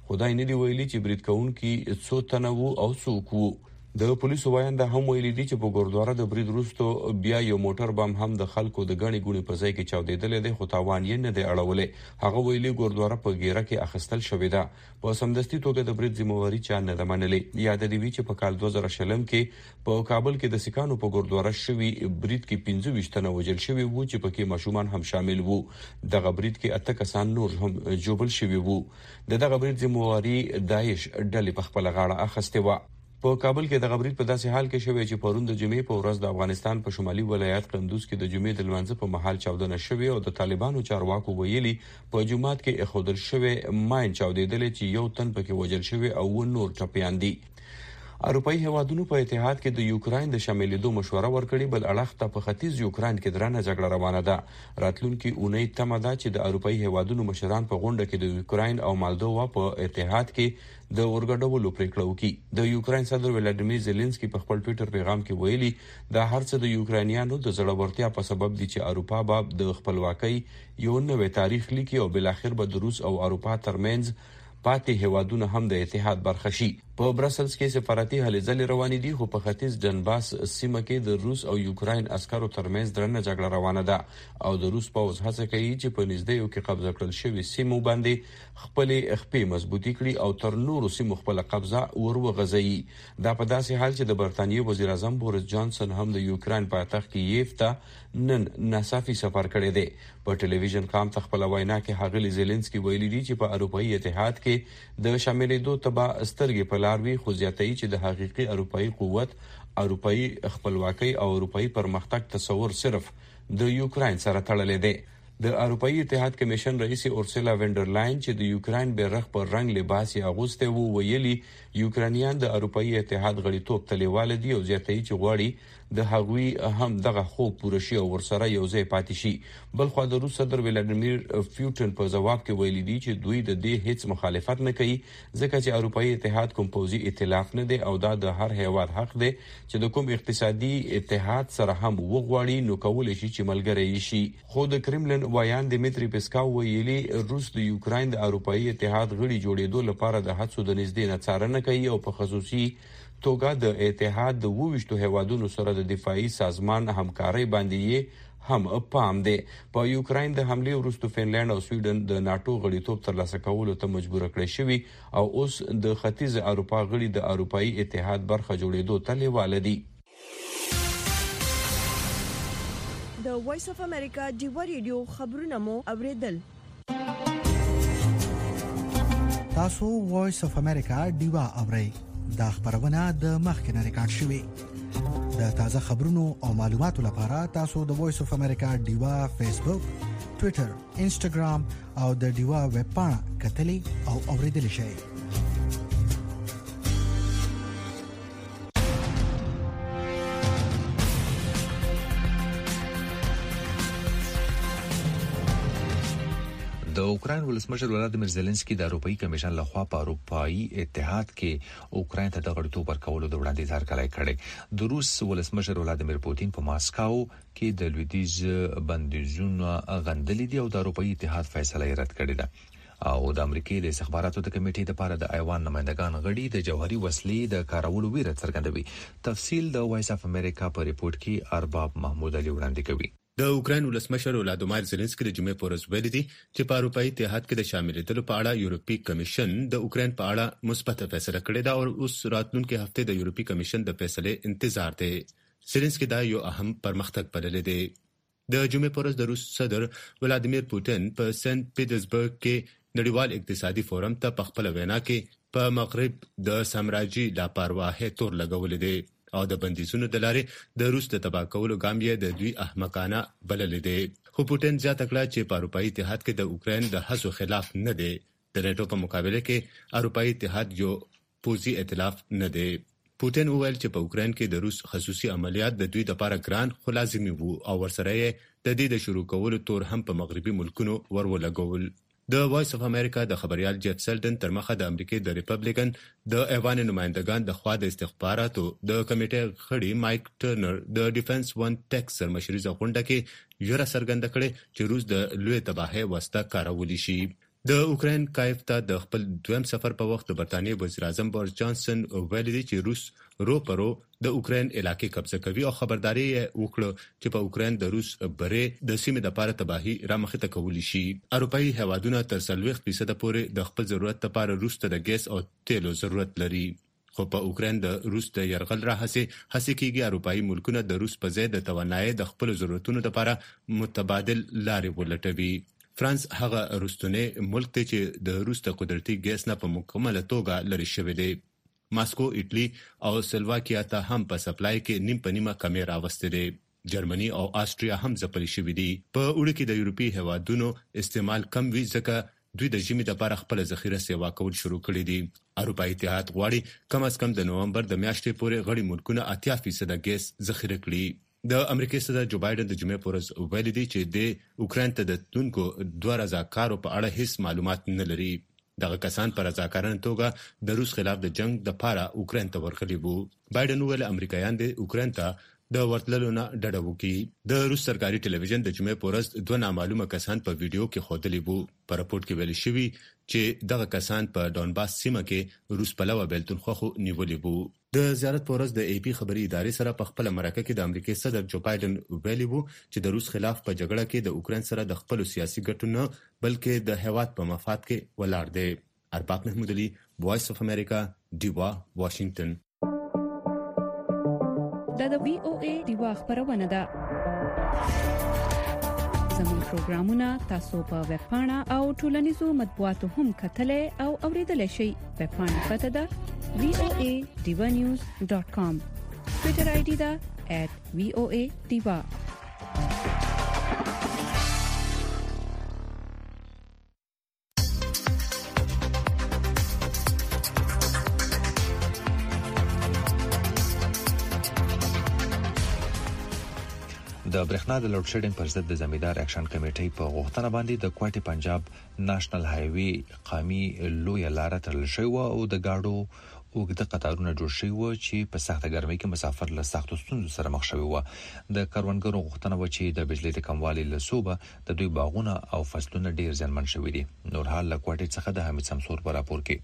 Speaker 2: خدای نه دی ویلي چې برید کوونکي څو تنه وو او څوک وو. د پولیسو وایي هم ویلي دي چې په ګوردواره د برید وروسته بیا یو موټر بم هم د خلکو د غني ګونی په ځای کې چاودېدل دي، خو تاوان یې نه دی اړولې. هغه ویلي ګوردواره په ګیره کې اخیستل شوې ده. په سمدستي توګه د برید ذمہواری چا نه ده منلې. یاد دی چې په کال 2020 کې په کابل کې د سکانو په ګوردواره شوی برید کې 25 تنه وژل شوي وو چې پکې ماشومان هم شامل وو. دغه برید کې 8 کسان نور هم جوبل شوي وو. دغه برید ذمہواری داعش ډلې په خپل غاړه اخیسته و. په کابل کې د غبرید په داسې حال کې شوی چې پرون د جمعې په ورځ د افغانستان په شمالي ولایت قندوز کې د جمعې د لمانځه په محل چاودنه شوې او د طالبانو چارواکو ویلي په جمعات کې اخودل شوی ماین چاودېدل چې یو تن پکې وژل شوی او نور ټپيان دي. اروپאי هوادونو په اتحاد کې د یوکرين د شاملېدو مشوره ورکړې، بل اړخ ته په ختیځ یوکرين کې درنه جګړه روانه ده. راتلونکي اونۍ تمه ده چې د اروپאי هوادونو مشران په غونډه کې د یوکرين او مالدووا په اتحاد کې د ورګډولو پریکړه وکړي. د یوکرين صدر ولادیمیر زيلنسکي په خپل ټوئیټر پیغام کې ویلي دا هرڅه د یوکرانیانو د زړورتیا په سبب دي چې اروپا به د خپلواکۍ یو نوې تاریخ لیکي او بل اخر به د روس او اروپا ترمنځ پاتې هوادونه هم د اتحاد برخه شي. په برسلز کې سفارتي هلې ځلې روانې دي، خو په ختیځ ډنباس سیمه کې د روس او یوکرين عسکرو ترمنځ درنه جګړه روانه ده او د روس پوځ هڅه کوي چې په نږدې کې قبضه کړل شوی سیمو باندې خپل خپې مضبوطی کړي او تر نورو سیمو خپل قبضه وروغځي. دا په داسې حال چې د برتانیې وزیر اعظم بوریس جانسن هم د یوکرين پایتخت کیف ته نن ناڅاپي سفر کړی دی. په ټلویزیون کام ته خپل وینا کې هغه زيلنسکي ویلي دي چې په اروپאי اتحاد کې د شاملېدو تبع سترګې په لاروي، خو زیاتې چې د حقيقي اروپאי قوت، اروپאי خپلواکۍ او اروپאי پرمختګ تصور صرف د یوکرين سره تړلې دی. د اروپאי اتحاد کمیشن رئیس اورسولا وینډرلاین چې د یوکرين بیرغ پر رنگ لباس یې اغوسته وو ویلي یوکرانیان د اروپאי اتحاد غړیتوب تلیواله دي او زیاتې چې غواړي د هغوی هم دغه خوب پوره شي او ورسره یو ځای پاتې شي. بل خو د روس صدر ولادیمیر پوتین په جواب کې ویلي دي چې دوی د دې هیڅ مخالفت نه کوي ځکه چې اروپאי اتحاد کوم پوځي ائتلاف نه دی او دا د هر هیواد حق دی چې د کوم اقتصادي اتحاد سره هم وغواړي نو کولای شي چې ملګری شي. خو د کرملن وایان دمیتری پسکاو ویلي روس د یوکرين د اروپאי اتحاد غړي جوړېدو لپاره د هڅو د نږدې نه څارنه کوي او په خصوصي توګه د اتحاد د 22 هیوادونو سره د دفاعي سازمان همکارۍ باندې هم پام دی. په یوکرين د حمله وروسته فنلند او سویډن د ناتو غړیتوب ترلاسه کولو ته مجبور کړی شوی او اوس د ختیځ اروپا غړي د اروپאי اتحاد برخه جوړېدو ته لیواله دي.
Speaker 1: د وایس اف امریکا ډیوا ریډیو خبرونه مو اوریدل.
Speaker 3: تاسو وایس اف امریکا ډیوا اورئ. دا خبرونه د مخکنه ریکارډ شوې. د تازه خبرونو او معلوماتو لپاره تاسو د وایس اف امریکا ډیوا فیسبوک، ټوئیټر، انسټاګرام او د ډیوا ویب پاڼه کتلي او اوریدل شئ.
Speaker 4: د اوکراین ولسمشر ولادیمیر زيلنسکي د اروپאי کمیشن لخوا په اروپאי اتحاد کې اوکراین ته د غړیتوب ورکولو د وړاندیز هرکلی کړی. د روس ولسمشر ولادیمیر پوتین په ماسکاو کې د لویدیز بندیزونو غندلې دي او د اروپאי اتحاد فیصله رد کړې ده او د امریکای د استخباراتو د کمیټې لپاره د ایوان نمائندگان غړي د جوهري وسلې د کارولو ویره څرګندوي. تفصیل د وایس اف امریکا په ریپورت کې ارباب محمود علي وړاندې کوي.
Speaker 20: د اوکراین ولسمشر ولادیمیر زيلنسکي د جمعې په ورځ ویلي دي چې په اروپאי اتحاد کې د شاملېدلو په اړه یورپی کمیشن د اوکراین په اړه مثبت فیصله کړې ده او اوس راتلونکي هفته د یورپی کمیشن د فیصلې انتظار دی. زيلنسکي دا یو اهم پرمختګ بللی دی. د جمعې په ورځ د روس صدر ولادیمیر پوتین په سنت پیټرزبرګ کې نړیوال اقتصادي فورم ته په خپل وینا کې په مغرب د سامراجي لاپرواهۍ تور لګولې دی او د بندیزونو د لارې د روس د تباه کولو ګام یې د دوی احمقانه بللی دی. خو پوتین زیاته کړه چې په اروپאי اتحاد کې د اوکراین د هڅو خلاف نه دی. د نیټو په مقابله کې اروپאי اتحاد یو پوځي ائتلاف نه دی. پوتین وویل چې په اوکراین کې د روس خصوصي عملیات د دوی لپاره ګران خو لازمي وو او ورسره یې د دې د شروع کولو تور هم په مغربي ملکونو ورولګول. د وایس اف امریکا د خبريال جیف سلډن تر مخه د امریکای د ریپبلیکن د ایوان نمائندگان د خوا د استخباراتو د کمیټې غړي مایک ټرنر د ډیفنس ون ټیکس سرمشري ځغونډه کې یوه څرګنده کړې چې روس د لوی تباهي واسطه کارول شي. د اوکرين کایف ته د خپل دویم سفر په وخت د برتانیې وزیر اعظم بوریس جانسن ویلي دی چې روس روپرو د اوکرين علاقې قبضه کوي او خبرداري وکړه چې په اوکرين د روس بره د سیمې د لپاره تباہي رامخته کولی شي. اروپאי هوادونه تر 40% پورې د خپل ضرورت لپاره روس ته د ګیس او تیلو ضرورت لري. خو په اوکرين د روس د يرغل راهسي کېږي اروپאי ملکونه د روس په ځای د توانایي د خپل ضرورتونو لپاره متبادل لارې ولټوي. فرانس هغه روسونه ملک ته چې د روس د قدرتي ګیس نه په مکمله توګه لري شوی دی. ماسکو، ایټلی او سلواکیا ته هم په سپلای کې نیم په نیمه کمی راوستي دي. جرمني او آسټریا هم ځپلي شوی دي. په وړ کې د یورپی هوادونو استعمال کم وی ځکه دوی د ژمي لپاره خپل ذخیره سیوا کول شروع کړي دي. اروپאי اتحاد غواړي کم از کم د نومبر د میاشتې پورې غړي ملکونه 80% ګیس ذخیره کړي. د امریکای صدر جو بایدن د جمعې پورز ویلي دی چې د اوکرين ته د تونکو 2000 کارو په اړه هیڅ معلومات نه لري. دغه کسان پر رضاکارانه توګه د روس خلاف د جنگ د پاره اوکرين ته ورغلي وو. بایدن ویل امریکایان د اوکرين ته د ورتللو نه ډډه وکړي. د روس سرکاري ټلویزیون د جمعې پورز دوه نامعلومه کسان په ویډیو کې ښودلي وو. په راپورټ کې ویل شوی چې دغه کسان په ډونباس سیمه کې روس پلوه بیلتونخوا نیولي وو. د زیارت پورز د ای پی خبري ادارې سره په خپل مرکه کې د امریکای صدر جو بایدن ویلي وو چې د روس خلاف په جګړه کې د اوکرين سره د خپل سیاسي ګټو نه بلکې د هیواد په مفاد کې ولاړ دی. ارباب محمود علي، وایس اف امریکا، ډیوا، واشنگټن.
Speaker 21: د وی او ای ډیوا خبرونه ده. زموږ پروګرامونه تاسو په ویب پاڼه او ټولنیزو مطبوعاتو هم کتلای او اوریدلای شئ. ویب پاڼه پته ده voadivanews.com. ټوئیټر آی ډی ده @voadiva.
Speaker 4: د برېښنا د لوډ شیډینګ پر ضد د زمیندار اکشن کمیټې په غوښتنه باندې د کوټي پنجاب نېشنل هایوي قامي لوی لار تړل شوی او د گاډو اوږده قطارونه جوړ شوی و چې په سخته ګرمۍ کې مسافر له سختو ستونزو سره مخ شوی و. د کاروانګرو غوښتنه و چې د بجلی د کموالي له سبب د دوی باغونه او فصلونه ډیر زیانمن شوي دي. نور حال له کوټي څخه د حمید سمسور په راپور کې.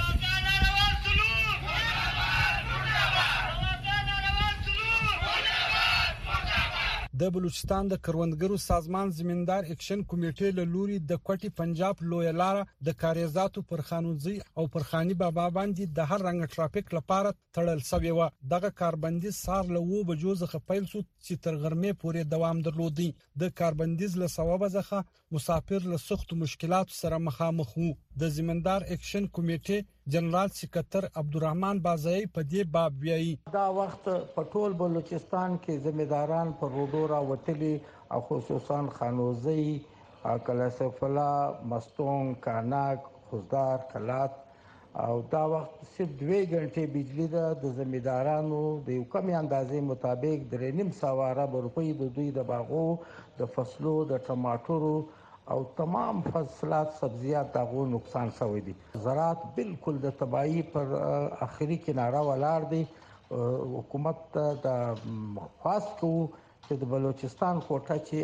Speaker 22: د بلوچستان د کروندګرو سازمان زمیندار اکشن کمیټې له لوري د کوټي پنجاب لوی لار د کاریزاتو پر خانوزي او پر خاني بابا باندې د هر رنګ ټرافیک لپاره تړل شوی و. دغه کاربندیز سار له و بجو ځخه پیل شو چې تر غرمې پورې دوام درلودي. د کاربندیز له سبب ځخه مسافر له سخت مشکلات سره مخامخ وو. د زمیندار اکشن کمیټې جنرال سکرټر عبدالرحمن بازایی په دې باب ویایي
Speaker 23: دا وخت په ټول بلوچستان کې زمینداران پر روډو راوتلي او خصوصا خانوزي، کلاسفلا، مستون، کاناک، خوزدار، کلات او دا وخت صرف 2 غنټې بجلی ده. د زمیندارانو د یو کمی اندازې مطابق 3.5 روپۍ د دوی د باغو د فصلو د ټماټرو او تمام فصلات سبزیات دغه نقصان شوی دي. زراعت بالکل د تباہی پر اخري کناره ولاړ دي. حکومت د خاص کو چې د بلوچستان کوټه چې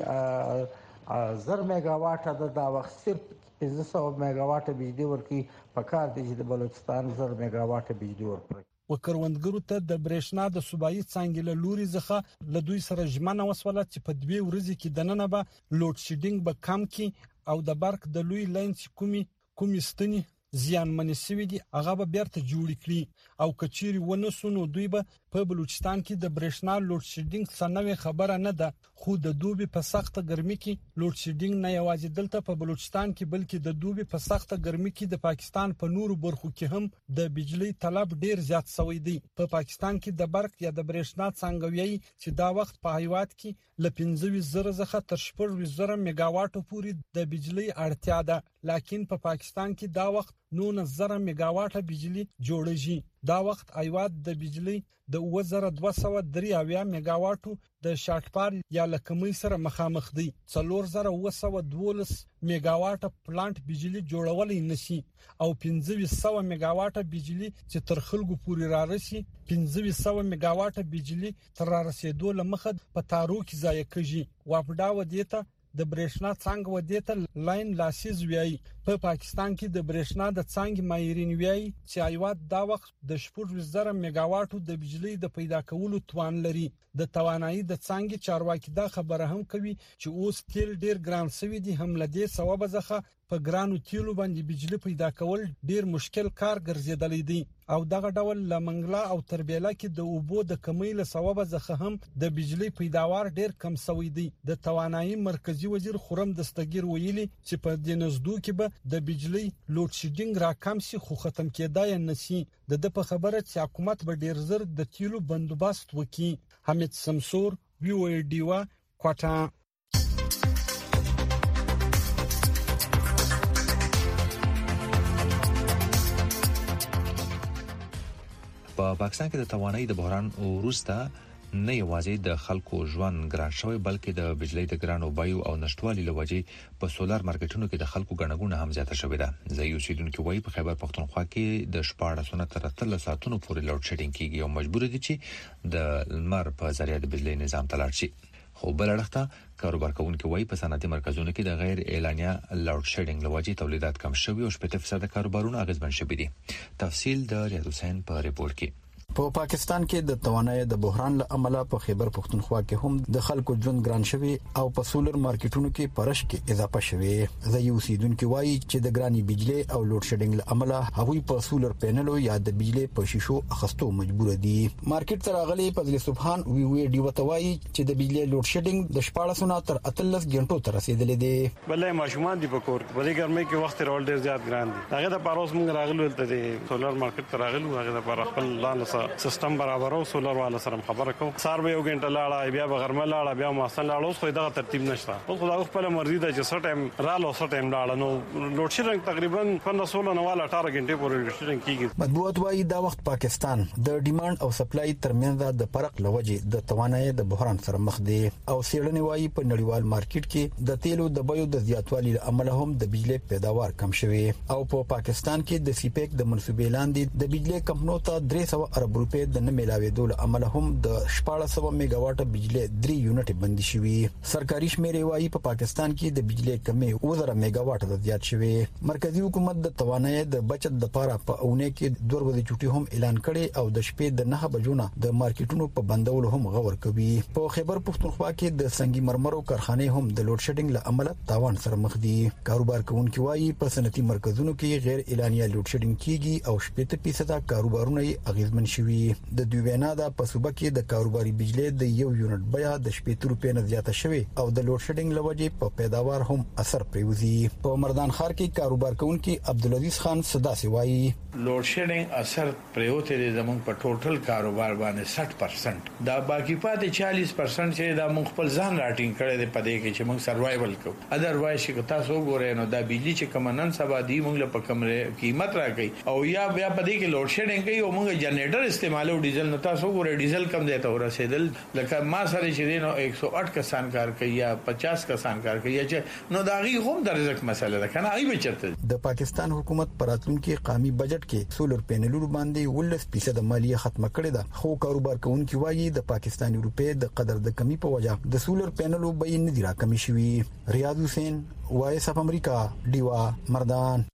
Speaker 23: 1000 میگا واټ د وخت صرف 500 میگا واټ بجلی ورکي پکار دي چې د بلوچستان 1000 میگا واټ بجلی ورکړي.
Speaker 22: وکروندګرو ته د برېښنا د صوبایي څنګه له لوري ځخه له دوی سره ژمنه وسوله چې په 2 ورځې کې دننه به لوډ شیډینګ به کم کی او د برق د لوی لاین کومي ستنی زیان منسوي دي هغه به بیرته جوړ کړي او کچيري ونسونو دوی به په بلوچستان کې د برېښنا لوډ شیډینګ څنګه خبره نه ده. خو د دوبي په سخته ګرمۍ کې لوډ شیډینګ نه یوازې دلته په بلوچستان کې بلکې د دوبي په سخته ګرمۍ کې د پاکستان په نورو برخو کې هم د بجلی طلب ډیر زیات شوی دی. په پاکستان کې د برق یا د برېښنا څنګه وی چې دا وخت په هیواد کې ل 15,000 څخه تر 14,000 میگا واټ پورې د بجلی اړتیا ده. لکه په پاکستان کې دا وخت 9,000 میگا واټ بجلی جوړیږي. دا وخت هیواد د بجلی د 2203 میگا واټو د شاټپار یا لکمۍ سره مخامخ دی. 4912 میگا واټ پلانټ بجلی جوړولای نشي او 2500 میگا واټ بجلی چې تر خلکو پورې را رسي 2500 میگا واټ بجلی تر را رسیدو لمخه په تارو کې ضایع کیږي. واپډا ودیته د برېښنا څنګه ودیته لاین لاسیز ویای په پاکستان کې د برېښنا د څنګه ماهرین ویای چې ایواد دا وخت د 14,000 میگاواټو د بجلی د پیدا کولو توان لري د توانایي د څنګه چارواکي دا خبره هم کوي چې اوس تیل ډیر ګران شوی دی هم لدی ثواب ځخه په ګرانو تیلو باندې بجلی پیدا کول ډیر مشکل کار ګرځیدلی دی او دغه ډول لمنګلا او تربیله کې د اوبو د کمی له سبب ځخه هم د بجلی پیداوار ډیر کم شوی دی د توانایي مرکزی وزیر خرم دستگیر ویلي چې په دینزدو کې به د بجلی لوډ شیډینګ را کم شي خو ختم کېدای نه شي د په خبره چې حکومت به ډیر زر د تیلو بندوبست وکړي حمید سمسور وی او ډیوا کوټا
Speaker 4: په پاکستان کې د توانایي د بحران وروسته نه یوازې د خلکو ژوند ګران شوی بلکې د بجلی د ګرانو بیو او نشټوالي لوجې په سولر مارکیټونو کې د خلکو ګڼګونه هم زیاته شوې ده زه یو سیدونکو وای په خیبر پختونخوا کې د 14 تر 13 ساعتونو پورې لوډ شیډینګ کیږي او مجبور دي چې د لمر په ذریعہ د بجلی نظام ته لاړ شي خو بل اړخته کاروبار کوونکي وای په صنعتي مرکزونو کې د غیر اعلانیا لوډ شیډینګ لوجې تولیدات کم شوي او 70% کاروبارونه اغیزمن شوي دي تفصیل د ریاض حسین په ریپورت کې
Speaker 5: په پاکستان کې د توانایي د بحران له امله په خیبر پختونخوا کې هم د خلکو ژوند ګران شوی او په سولر مارکیټونو کې پرش کې اضافه شوی زه یو سیدونکو وایي چې د ګراني بجلی او لوډ شیډینګ له امله هغوی په سولر پینلو یا د بجلی په شیشو اخستو مجبور دي مارکیټ تر غلي فضل سبحان وی ډی وتوایي چې د بجلی لوډ شیډینګ د 14 تر 13 غنټو تر رسیدلې دي
Speaker 6: بلې ماشومان دی په کور بلې ګرمۍ کې وخت رول ډیر زیات ګران دي هغه د پاروس موږ راغلو ته سولر مارکیټ تر راغلو هغه د پر خپل لانه سیستم برابر او سولر والا سره خبره کوم سار به یو غنټه لاړه بیا به غرمه لاړه بیا ماستن لاړه اوس خو دا ترتیب نشته اوس خو خپل مرزي د چې سټ ټایم رالو سټ ټایم لاړه نو لوډ شیډینګ تقریبا 15 نه والا 18 غنټه پورې لوډ شیډینګ کیږي
Speaker 5: مطبوعات وايي دا وخت پاکستان د ډیماند او سپلای ترمنځ د فرق لوجې د توانایي د بحران سره مخ دي او سیړنې وايي په نړیوال مارکیټ کې د تیلو د بیو د زیاتوالي عمله هم د بجلی پیداوار کم شوی او په پاکستان کې د سیپیک د منسوبې لاندې د بجلی کمپنو ته 300 ارب روپے د نه ملاوېدو له امله هم د 1400 میگاواټ بجلی 3 یونټ بندي شوی سرکاري شمیرې وايي په پاکستان کې د بجلی کمی 1000 میگاواټ د زیات شوی مرکزی حکومت د توانایي د بچت لپاره په اونه کې 2 ورځې چټي هم اعلان کړي او د شپې د 9 بجو نه د مارکیټونو په بندولو هم غور کوي په خیبر پختونخوا کې د سنگي مرمرو کارخانه هم د لوډ شیډینګ له امله تاوان سره مخ دي کاروبار کوونکي وايي په صنعتي مرکزونو کې غیر اعلانیا لوډ شیډینګ کیږي او 70% کاروبارونه اغیزمن شوي د دوی وینا د په صوبه کې د کاروباري بجلی د 1 یونټ بیا د 70 روپے نه زیاته شوی او د لوډ شیډینګ لوجې په پیداوار هم اثر پریوزي په مردان ښار کې کاروبار کوونکي عبدالعزيز خان صدا سی وایي
Speaker 7: لوډ شیډینګ اثر پریوته دي زموږ په ټوټل کاروبار باندې 60% دا باقی پاتې 40% چې دا موږ خپل ځان راټینګ کړی دی په دې کې چې موږ سروایوال کوو اذروایز چې تاسو ګورئ نو دا بجلی چې کمنن سبا دی موږ په کمره قیمت راکې او یا بیا په دې کې لوډ شیډینګ کوي او موږ جنریټر استعمالو ډیزل نو تاسو ګورئ ډیزل کم دی ته ورسېدل لکه ما سره چې نو 108 کسان کار کوي یا 50 کسان کار کوي چې نو دا غي هم د رزق مسله ده کنه ای بچته
Speaker 5: د پاکستان حکومت پراتونکو قومي بجټ کې سولر پینلونو باندې 10% مالیه ختمه کړې ده خو کاروبار کوونکي وایي د پاکستاني روپې د قدر د کمی په وجه د سولر پینلونو بیه نه دی راکمې شوې ریاض حسین وایس اف امریکا دیوا مردان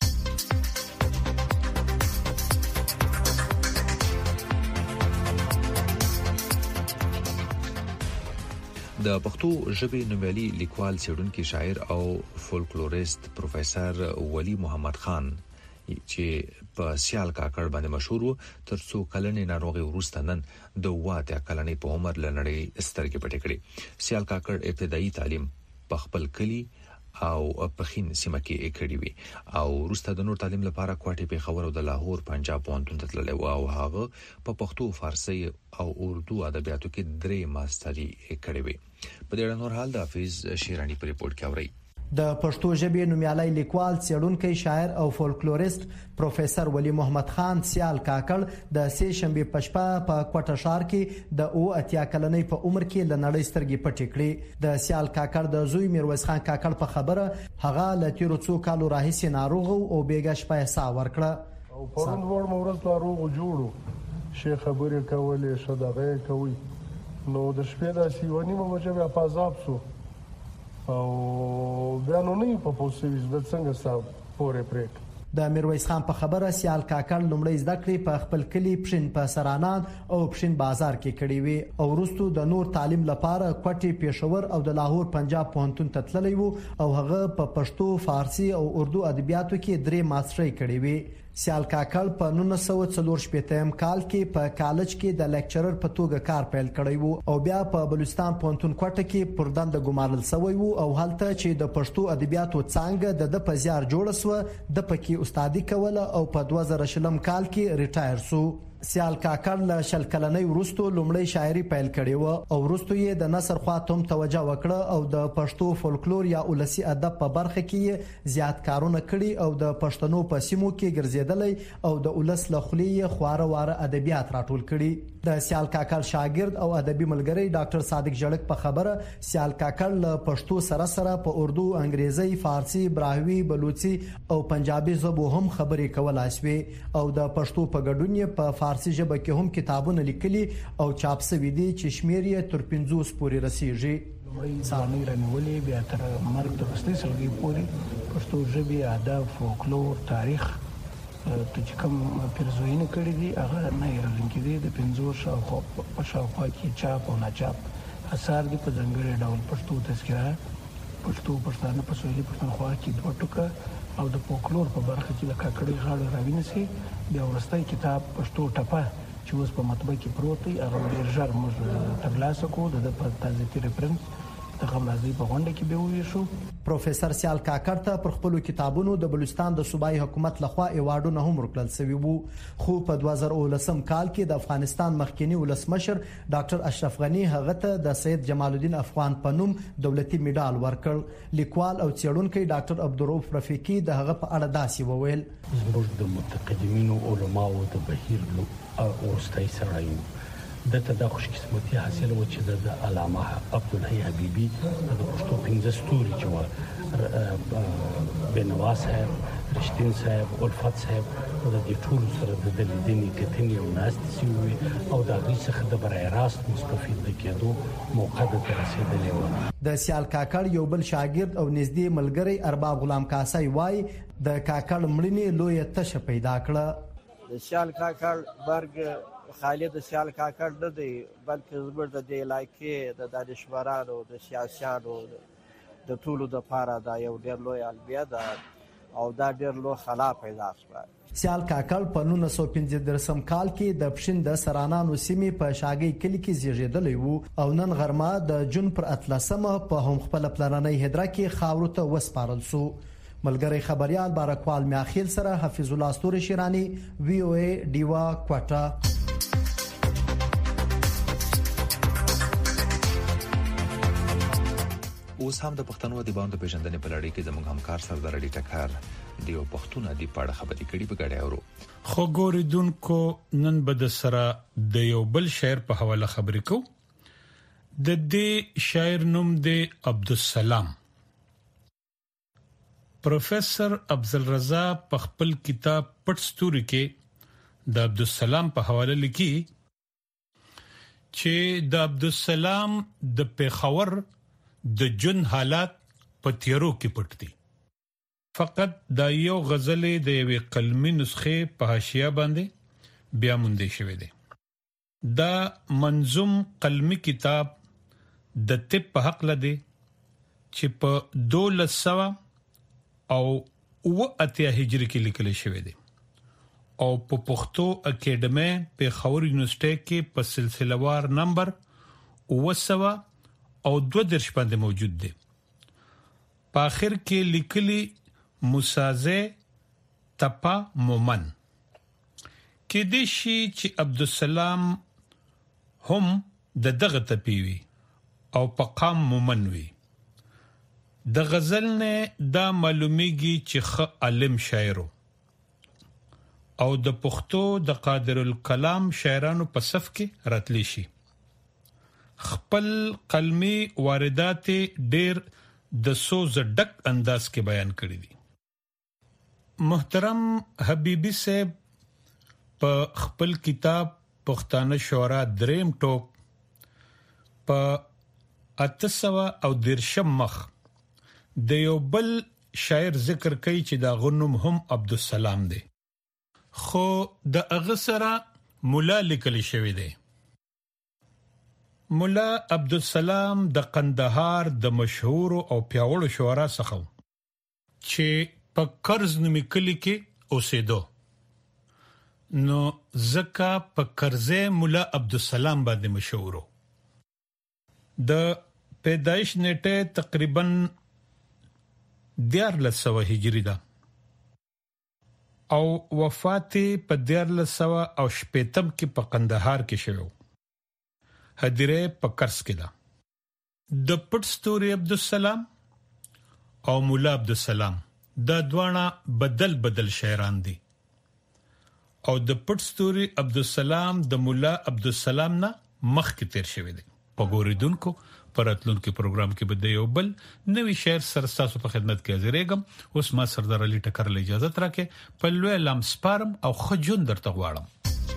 Speaker 4: د پښتو ژبې نومیالي لیکوال څېړونکي شاعر او فولکلوریست پروفیسور ولی محمد خان چې په سیال کاکړ باندې مشهور و تر څو کلنې ناروغي وروسته نن د واته کلنې په عمر لنړې سترګې پټې کړې سیال کاکړ ابتدایي تعلیم په خپل کلی او په خین سیمه کې کړی وی او وروسته د نور تعلیم لپاره کوټه پیښور او د لاهور پنجاب پوهنتون ته تللی او هغه په پښتو فارسی او اردو ادبیاتو کې 3 ماستري کړی وی په دې نور حال د حافظ شیرانی په ریپورت کې اوري
Speaker 24: د پښتو ژبې نومیالي لیکوال څېړونکی شاعر او فولکلوریست پروفیسور ولی محمد خان سیال کاکړ د سه شنبه پښپا په کوټه ښار کې د او اتیا کلنۍ په عمر کې لنړۍ سترګې پټې کړې د سیال کاکړ د زوی میرویس خان کاکړ په خبره هغه لتیرو څو کالو راهیسې ناروغ او بیګا شپه سا ورکړه
Speaker 25: او پرون ور مورز ناروغ جوړو شیخ خبرې کولې صدقه کوي نو د شپې د سیونی مو چې په عذاب سو او بیا نو نه په پوسټ د څنګه صاحب پورې پریک
Speaker 24: د میرویس خان په خبره سیال کاکړ لومړی زده کړې په خپل کلی پښین په سرانان او پښین بازار کې کړې وي او وروسته د نور تعلیم لپاره کوټي پېښور او د لاهور پنجاب پوهنتون ته تللی وو او هغه په پښتو فارسی او اردو ادبیاتو کې 3 ماسترۍ کړې وي سیال کاکړ په 1944 کال کې په کالج کې د لیکچرر په توګه کار پیل کړی وو او بیا په بلوچستان پوهنتون کوټه کې پر دند ګمارل شوی وو او هلته چې د پښتو ادبیاتو څنګه د پزیار جوړ سو د پکې استادي کوله او په 2000 کال کې ریټایر سو سیال کاکړ له شل کلنۍ وروسته لومړی شاعري پیل کړې و او وروسته یې د نثر خواته توجه وکړه او د پښتو فولکلور یا ولسی ادب په برخه کې زیات کارونه کړي او د پښتنو په سیمو کې ګرځیدلې او د ولس له خلیه خواره واره ادبیات راټول کړي د سیال کاکړ شاګرد او ادبي ملګری ډاکټر صادق جړک په خبره سیال کاکړ له پښتو سره په اردو انګریزي فارسی براهوي بلوچي او پنجابي ژبو هم خبرې کولای شوي او د پښتو په ګډون په فارسی ژبه کې هم کتابونه لیکلي او چاپ شوي دي چې شمیر یې تر 50 پورې رسیږي
Speaker 8: ځاني رنولې بیا تر مرګ د وروستي سلګي پورې پښتو ژبه ادب فولکلور تاریخ چې کوم پرزوینه کړې دي هغه نه یې لکه دي د 50 شاوخوا کې چاپ او نه چاپ اثر دي په ځنګړي ډول پښتو تذکرہ پښتو پښتانه په سویلي پښتونخوا کې دوه ټکه او د فولکلور په برخه کې د کاکړي غاړه راوینسي بیا ورستای کتاب پښتو ټپه چې اوس په مطبعه کې پروت دی هغه ډیر ژر موږ ترلاسه کوو د تازه ریفرنس د غمرازي په غونډه کې به وویل شو
Speaker 24: پروفیسور سیال کاکړ ته پر خپل کتابونو د بلوچستان د صوبایي حکومت لخوا ایوارډونه هم ورکړل شوي وو خو په 2019 کال کې د افغانستان مخکنی ولسمشر ډاکټر اشرف غنی هغه ته د سید جمال الدین افغان په نوم دولتي میډال ورکړ لیکوال او څېړونکو ډاکټر عبدالرؤف رفیقي د هغه په اړه داسې وویل
Speaker 9: زموږ د متقدمینو علماو د بهیر اوستای سره دته د خوش قسمتي حاصل و چې د علامه عبدالحی حبیبی د پښتو 15 ستوري چې بنوا صاحب رشتین صاحب الفت صاحب د دې ټول سره د لیدنې کتنې او ناستې سوي او د هغې څخه د برای راست مستفید کېدو موقع د رسیدلې و
Speaker 24: د سیال کاکړ یو بل شاګرد او نږدې ملګری ارباب غلام کاسای وای د کاکړ مړینې لوی تشه پیدا کړه
Speaker 10: د سیال کاکړ برګ خالد سیال کاکړ نه دی بلکې زموږ د دې علاقې د دانشورانو د سیاسيانو د ټولو د پاره دا یو ډېر لوی البیا ده او دا ډېر لوی خلا پیدا شوه
Speaker 24: سیال کاکړ په 1915 کال کې د پښین د سرانانو سیمې په شاګي کلی کې زیږیدلی وو او نن غرمه د جون پر 13 په هم خپل پلاننۍ هدره کې خاورو ته وسپارل سو ملګری خبريال بارکوال میاخیل سره حفیظ الله استوري شیرانی وی او ای دیوا کوټا
Speaker 4: اوس هم د پښتنو ادبیاتو د پیژندنې په لړۍ کې زموږ همکار سردار علي ټکر دیو پښتون ادب په اړه خبرې کړي په ګډه اورو
Speaker 12: خو ګوریدونکو نن به د سره د یو بل شاعر په حواله خبرې کوو د دې شاعر نوم دی عبدالسلام پروفیسور افضل رضا په خپل کتاب پټ ستوري کې د عبدالسلام په حواله لیکي چې د عبدالسلام د پیښور د جن حالات په تیرو کې پټ دي فقط دا یو غزل د یوې قلمي نسخه په حاشیه باندې بیا مونږ شوی دی دا منظوم قلمي کتاب د طب په حق لدی چې په 1200 او 80 هجری کې لیکل شوی دی او په پښتو اکیډمي په خور یونیورسيټي کې په سلسله وار نمبر 900 او 22 باندې موجود دی په اخر کې لیکلي مسازه تپا مومن کې د شي چې عبدالسلام هم دغه تپیوي او پقام مومن وي د غزل نه دا معلومیږي چې خ عالم شاعر او د پښتو د قادر الکلام شاعرانو په صف کې راتلی شي خپل قلمي واردات ډېر د سوز ډک انداز کې بیان کړی دي محترم حبیبی صاحب په خپل کتاب پښتانه شعرا دریم ټوک په 800 او 13 مخ د یو بل شاعر ذکر کوي چې دا غنوم هم عبدالسلام دی، خو د هغه سره مولا لیکل شوی دی. مولا عبدالسلام د قندهار د مشهور او پیاوړو شعرا څخه چې په کرز نومي کلی کې اوسېدو، نو زکه په کرزه مولا عبدالسلام باندې مشهورو. د پیدایش نیټه تقریبا 1400 هجری ده او وفات په 1480 کې په قندهار کې شوی. هدیره په کرز کې ده. د پټ ستوري عبدالسلام او مولا عبدالسلام دا دواړه بدل شاعران دي او د پټ ستوري عبدالسلام د مولا عبدالسلام نه مخکې تیر شوی دی. په ګوریدونکو پراتلونکو پروګرام کې به د یو بل نوی شعر سره تاسو په خدمت کې حاضرېږم. اوس ما سردار علي ټکر له اجازه ترکه په لوی لام سپارم او خجون درته غواړم.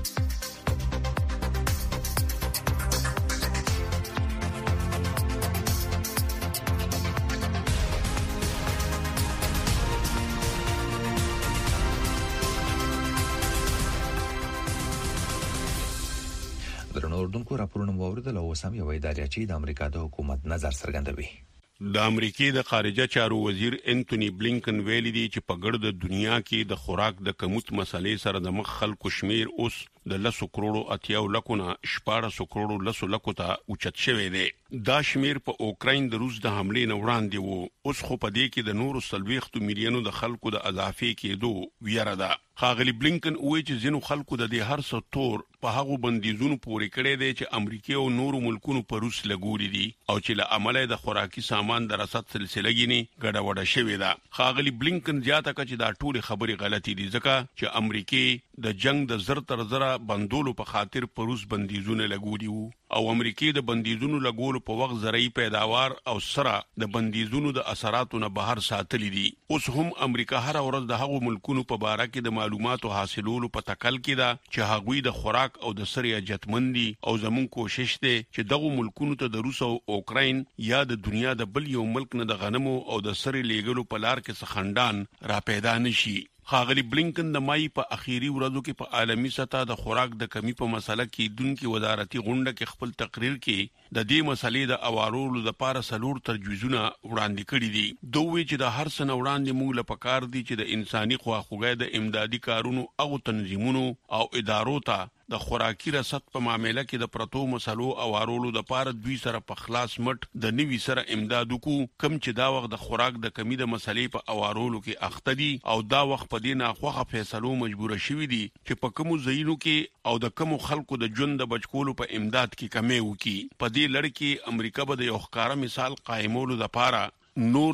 Speaker 4: اردوونکو راپورونه واوریدل او سم یو اداري د امریکا د حکومت نظر څرګندوي.
Speaker 2: د امریکای د خارجه چارو وزیر انټونی بلینکن ویلي دی چې په ګرد دنیا کې د خوراک د کموت مسلې سره د مخ خلکو شمیر اوس د 10 کروڑو 80 لکو نه 14 کروڑو 10 لکو ته اوچت شوی دی. دا شمیر په اوکراین د روس د حملې نه وړاندې وو، اوس خو په دې کې د نورو 40 میلیونو د خلکو د اضافي کېدو ویره ده. خاغلی بلینکن وایي چې ځینو خلکو د دې هر څه تور په هغو بندیزونو پورې کړی دی چې امریکا او نورو ملکونو په روس لګوري دي او چې له عمله د خوراکي سامان د رسد سلسله کې ګډوډه شوې ده. خاغلی بلینکن زیاته کړه چې دا ټول خبرې غلطي دي ځکه چې امریکا د جنگ د زر تر زره بندولو په خاطر په روس بندیزونه لګوري وو او امریکا د بندیزونو لګولو په وخت زرعي پیداوار او سره د بندیزونو د اثراتو نه بهر ساتلي دي. اوس هم امریکا هر ورځ د هغو ملکونو په باره کې د معلوماتو حاصلولو په تکل کې ده چې هغوی د خوراک او د سرې اجتمندي او زمون کوشش دی چې دغه ملکونو ته د روس او اوکراین یا د دنیا د بل یو ملک نه د غنمو او د سرې لیږلو په لار کې څه خندان را پیدا نشي. خاغلی بلینکن د مای په اخیری ورځو کې په عالمي سطح د خوراک د کمی په مسله کې دونکو وزارتي غونډه کې خپل تقریر کې د دې مسلې د اوارولو لپاره سلور تجویزونه وړاندې کړي دي. دوی چې د هر سنه وړاندې موږ له پکار دي چې د انساني خواخوږۍ د امدادي کارونو او تنظیمونو او ادارو ته د خوراکي رسد په معاملې کې د پرتو مسلو اوارولو د پاره دوی سره په خلاص مټ د نوي سره امداد وکړو، کم چې دا وخت د خوراک د کمی د مسلې په اوارولو کې اخته دي او دا وخت په دې ناخوخه فیصلو مجبور شوي دي چې په کومو ځایونو کې او د کومو خلکو د ژوند د بچکولو په امداد کې کمی وکړي. په دې لړ کې امریکا به د یو ښکاره مثال قائمولو لپاره نور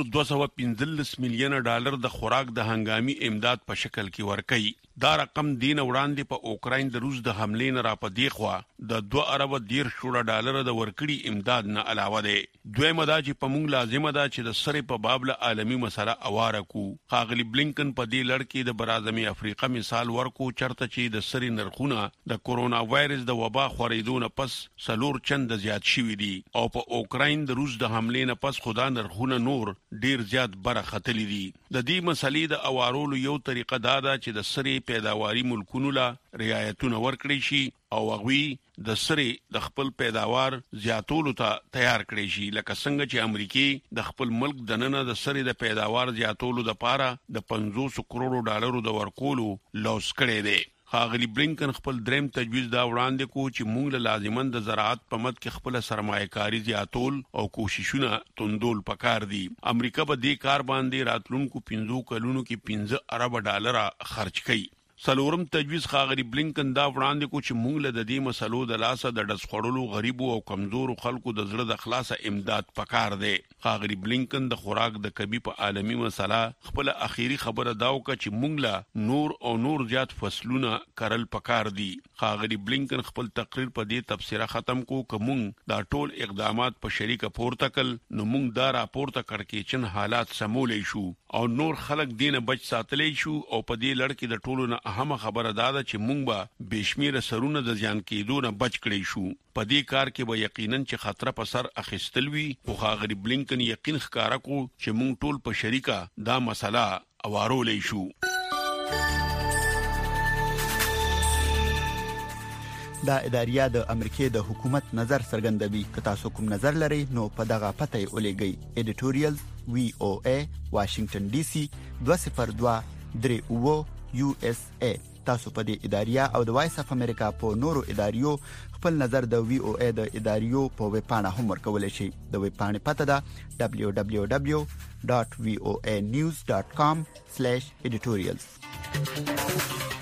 Speaker 2: 215 میلیون ډالر د خوراک د هنګامي امداد په شکل کې ورکړي. دا رقم دین وړاندې په اوکراین د روس د حملې نه را پدې خوا د 2 ارب 10 ډالر د ورکړي امداد نه علاوه ده. دویمه دا چې په موږ لازمه ده چې د سرې په باب له عالمي مسله اواره کو. خاغلی بلینکن په دې لړ کې د برازمي افریقا مثال ورکو چرته چې د سرې نرخونه د کورونا وایرس د وبا خورېدو نه پس سلور چند زیات شوي دي او په اوکراین د روس د حملې نه پس خدا نرخونه نور ډیر زیات برخطلې دي. د دې مسلې د اوارولو یو طریقه دا ده چې د سرې پیداواري ملکونو لا رعایتونه ورکړي شي او هغوی د سرې د خپل پیداوار زیاتولو ته تیار کړي شي، لکه څنګه چې امریکا د خپل ملک دننه د سرې د پیداوار زیاتولو لپاره د 50 کروڑو ډالرو د ورکولو لوس کړي دي. خاغلی بلینکن خپل دریم تجویز دا وړاندې کو چې موږ لازمن د زراعت په مد کې خپل سرمایه‌کاري زیاتول او کوششونه توندول پکار دي. امریکا به دې کار باندې راتلونکو 15 کلونو کې 15 ارب ډالر خرج کړي. سلورم تجویز خاغلی بلینکن دا وړاندې کو چې موږ له دې مسلو د لاسه د ډسخړلو غریبو او کمزورو خلکو د زړه د خلاصه امداد پکار دی. خاغلی بلینکن د خوراک د کمی په عالمي مسله خپل اخیری خبره دا وکړه چې موږ له نور زیات فصلونه کرل پکار دي. ښاغلي بلینکن خپل تقریر په دې تفسیره ختم کو کوم دا ټول اقدامات په شریکه پورته کړ نو موږ دا راپورته کړ کې چې حالات سمولې شو او نور خلک دینه بچ ساتلې شو او په دې لړ کې د ټولو نه اهمه خبره دا ده چې موږ به بشمیره سرونه د ځان کېدو نه بچ کړی شو په دې کار کې به یقینا چې خطر په سر اخیستل وی او ښاغلي بلینکن یقین ښکارا کو چې موږ ټول په شریکه دا مسله اوارولې شو.
Speaker 11: دا اداریه د امریکای د حکومت نظر څرګندوي که تاسو کوم نظر لرئ نو په دغه پته ولېږئ editorial VOA Washington DC 202 USA. تاسو په دې اداریه او د وایس اف امریکا په نورو اداریو خپل نظر د VOA د اداریو په ویب پاڼه هم ورکولای شئ. د ویب پاڼې پته ده www.voanews.com/editorials.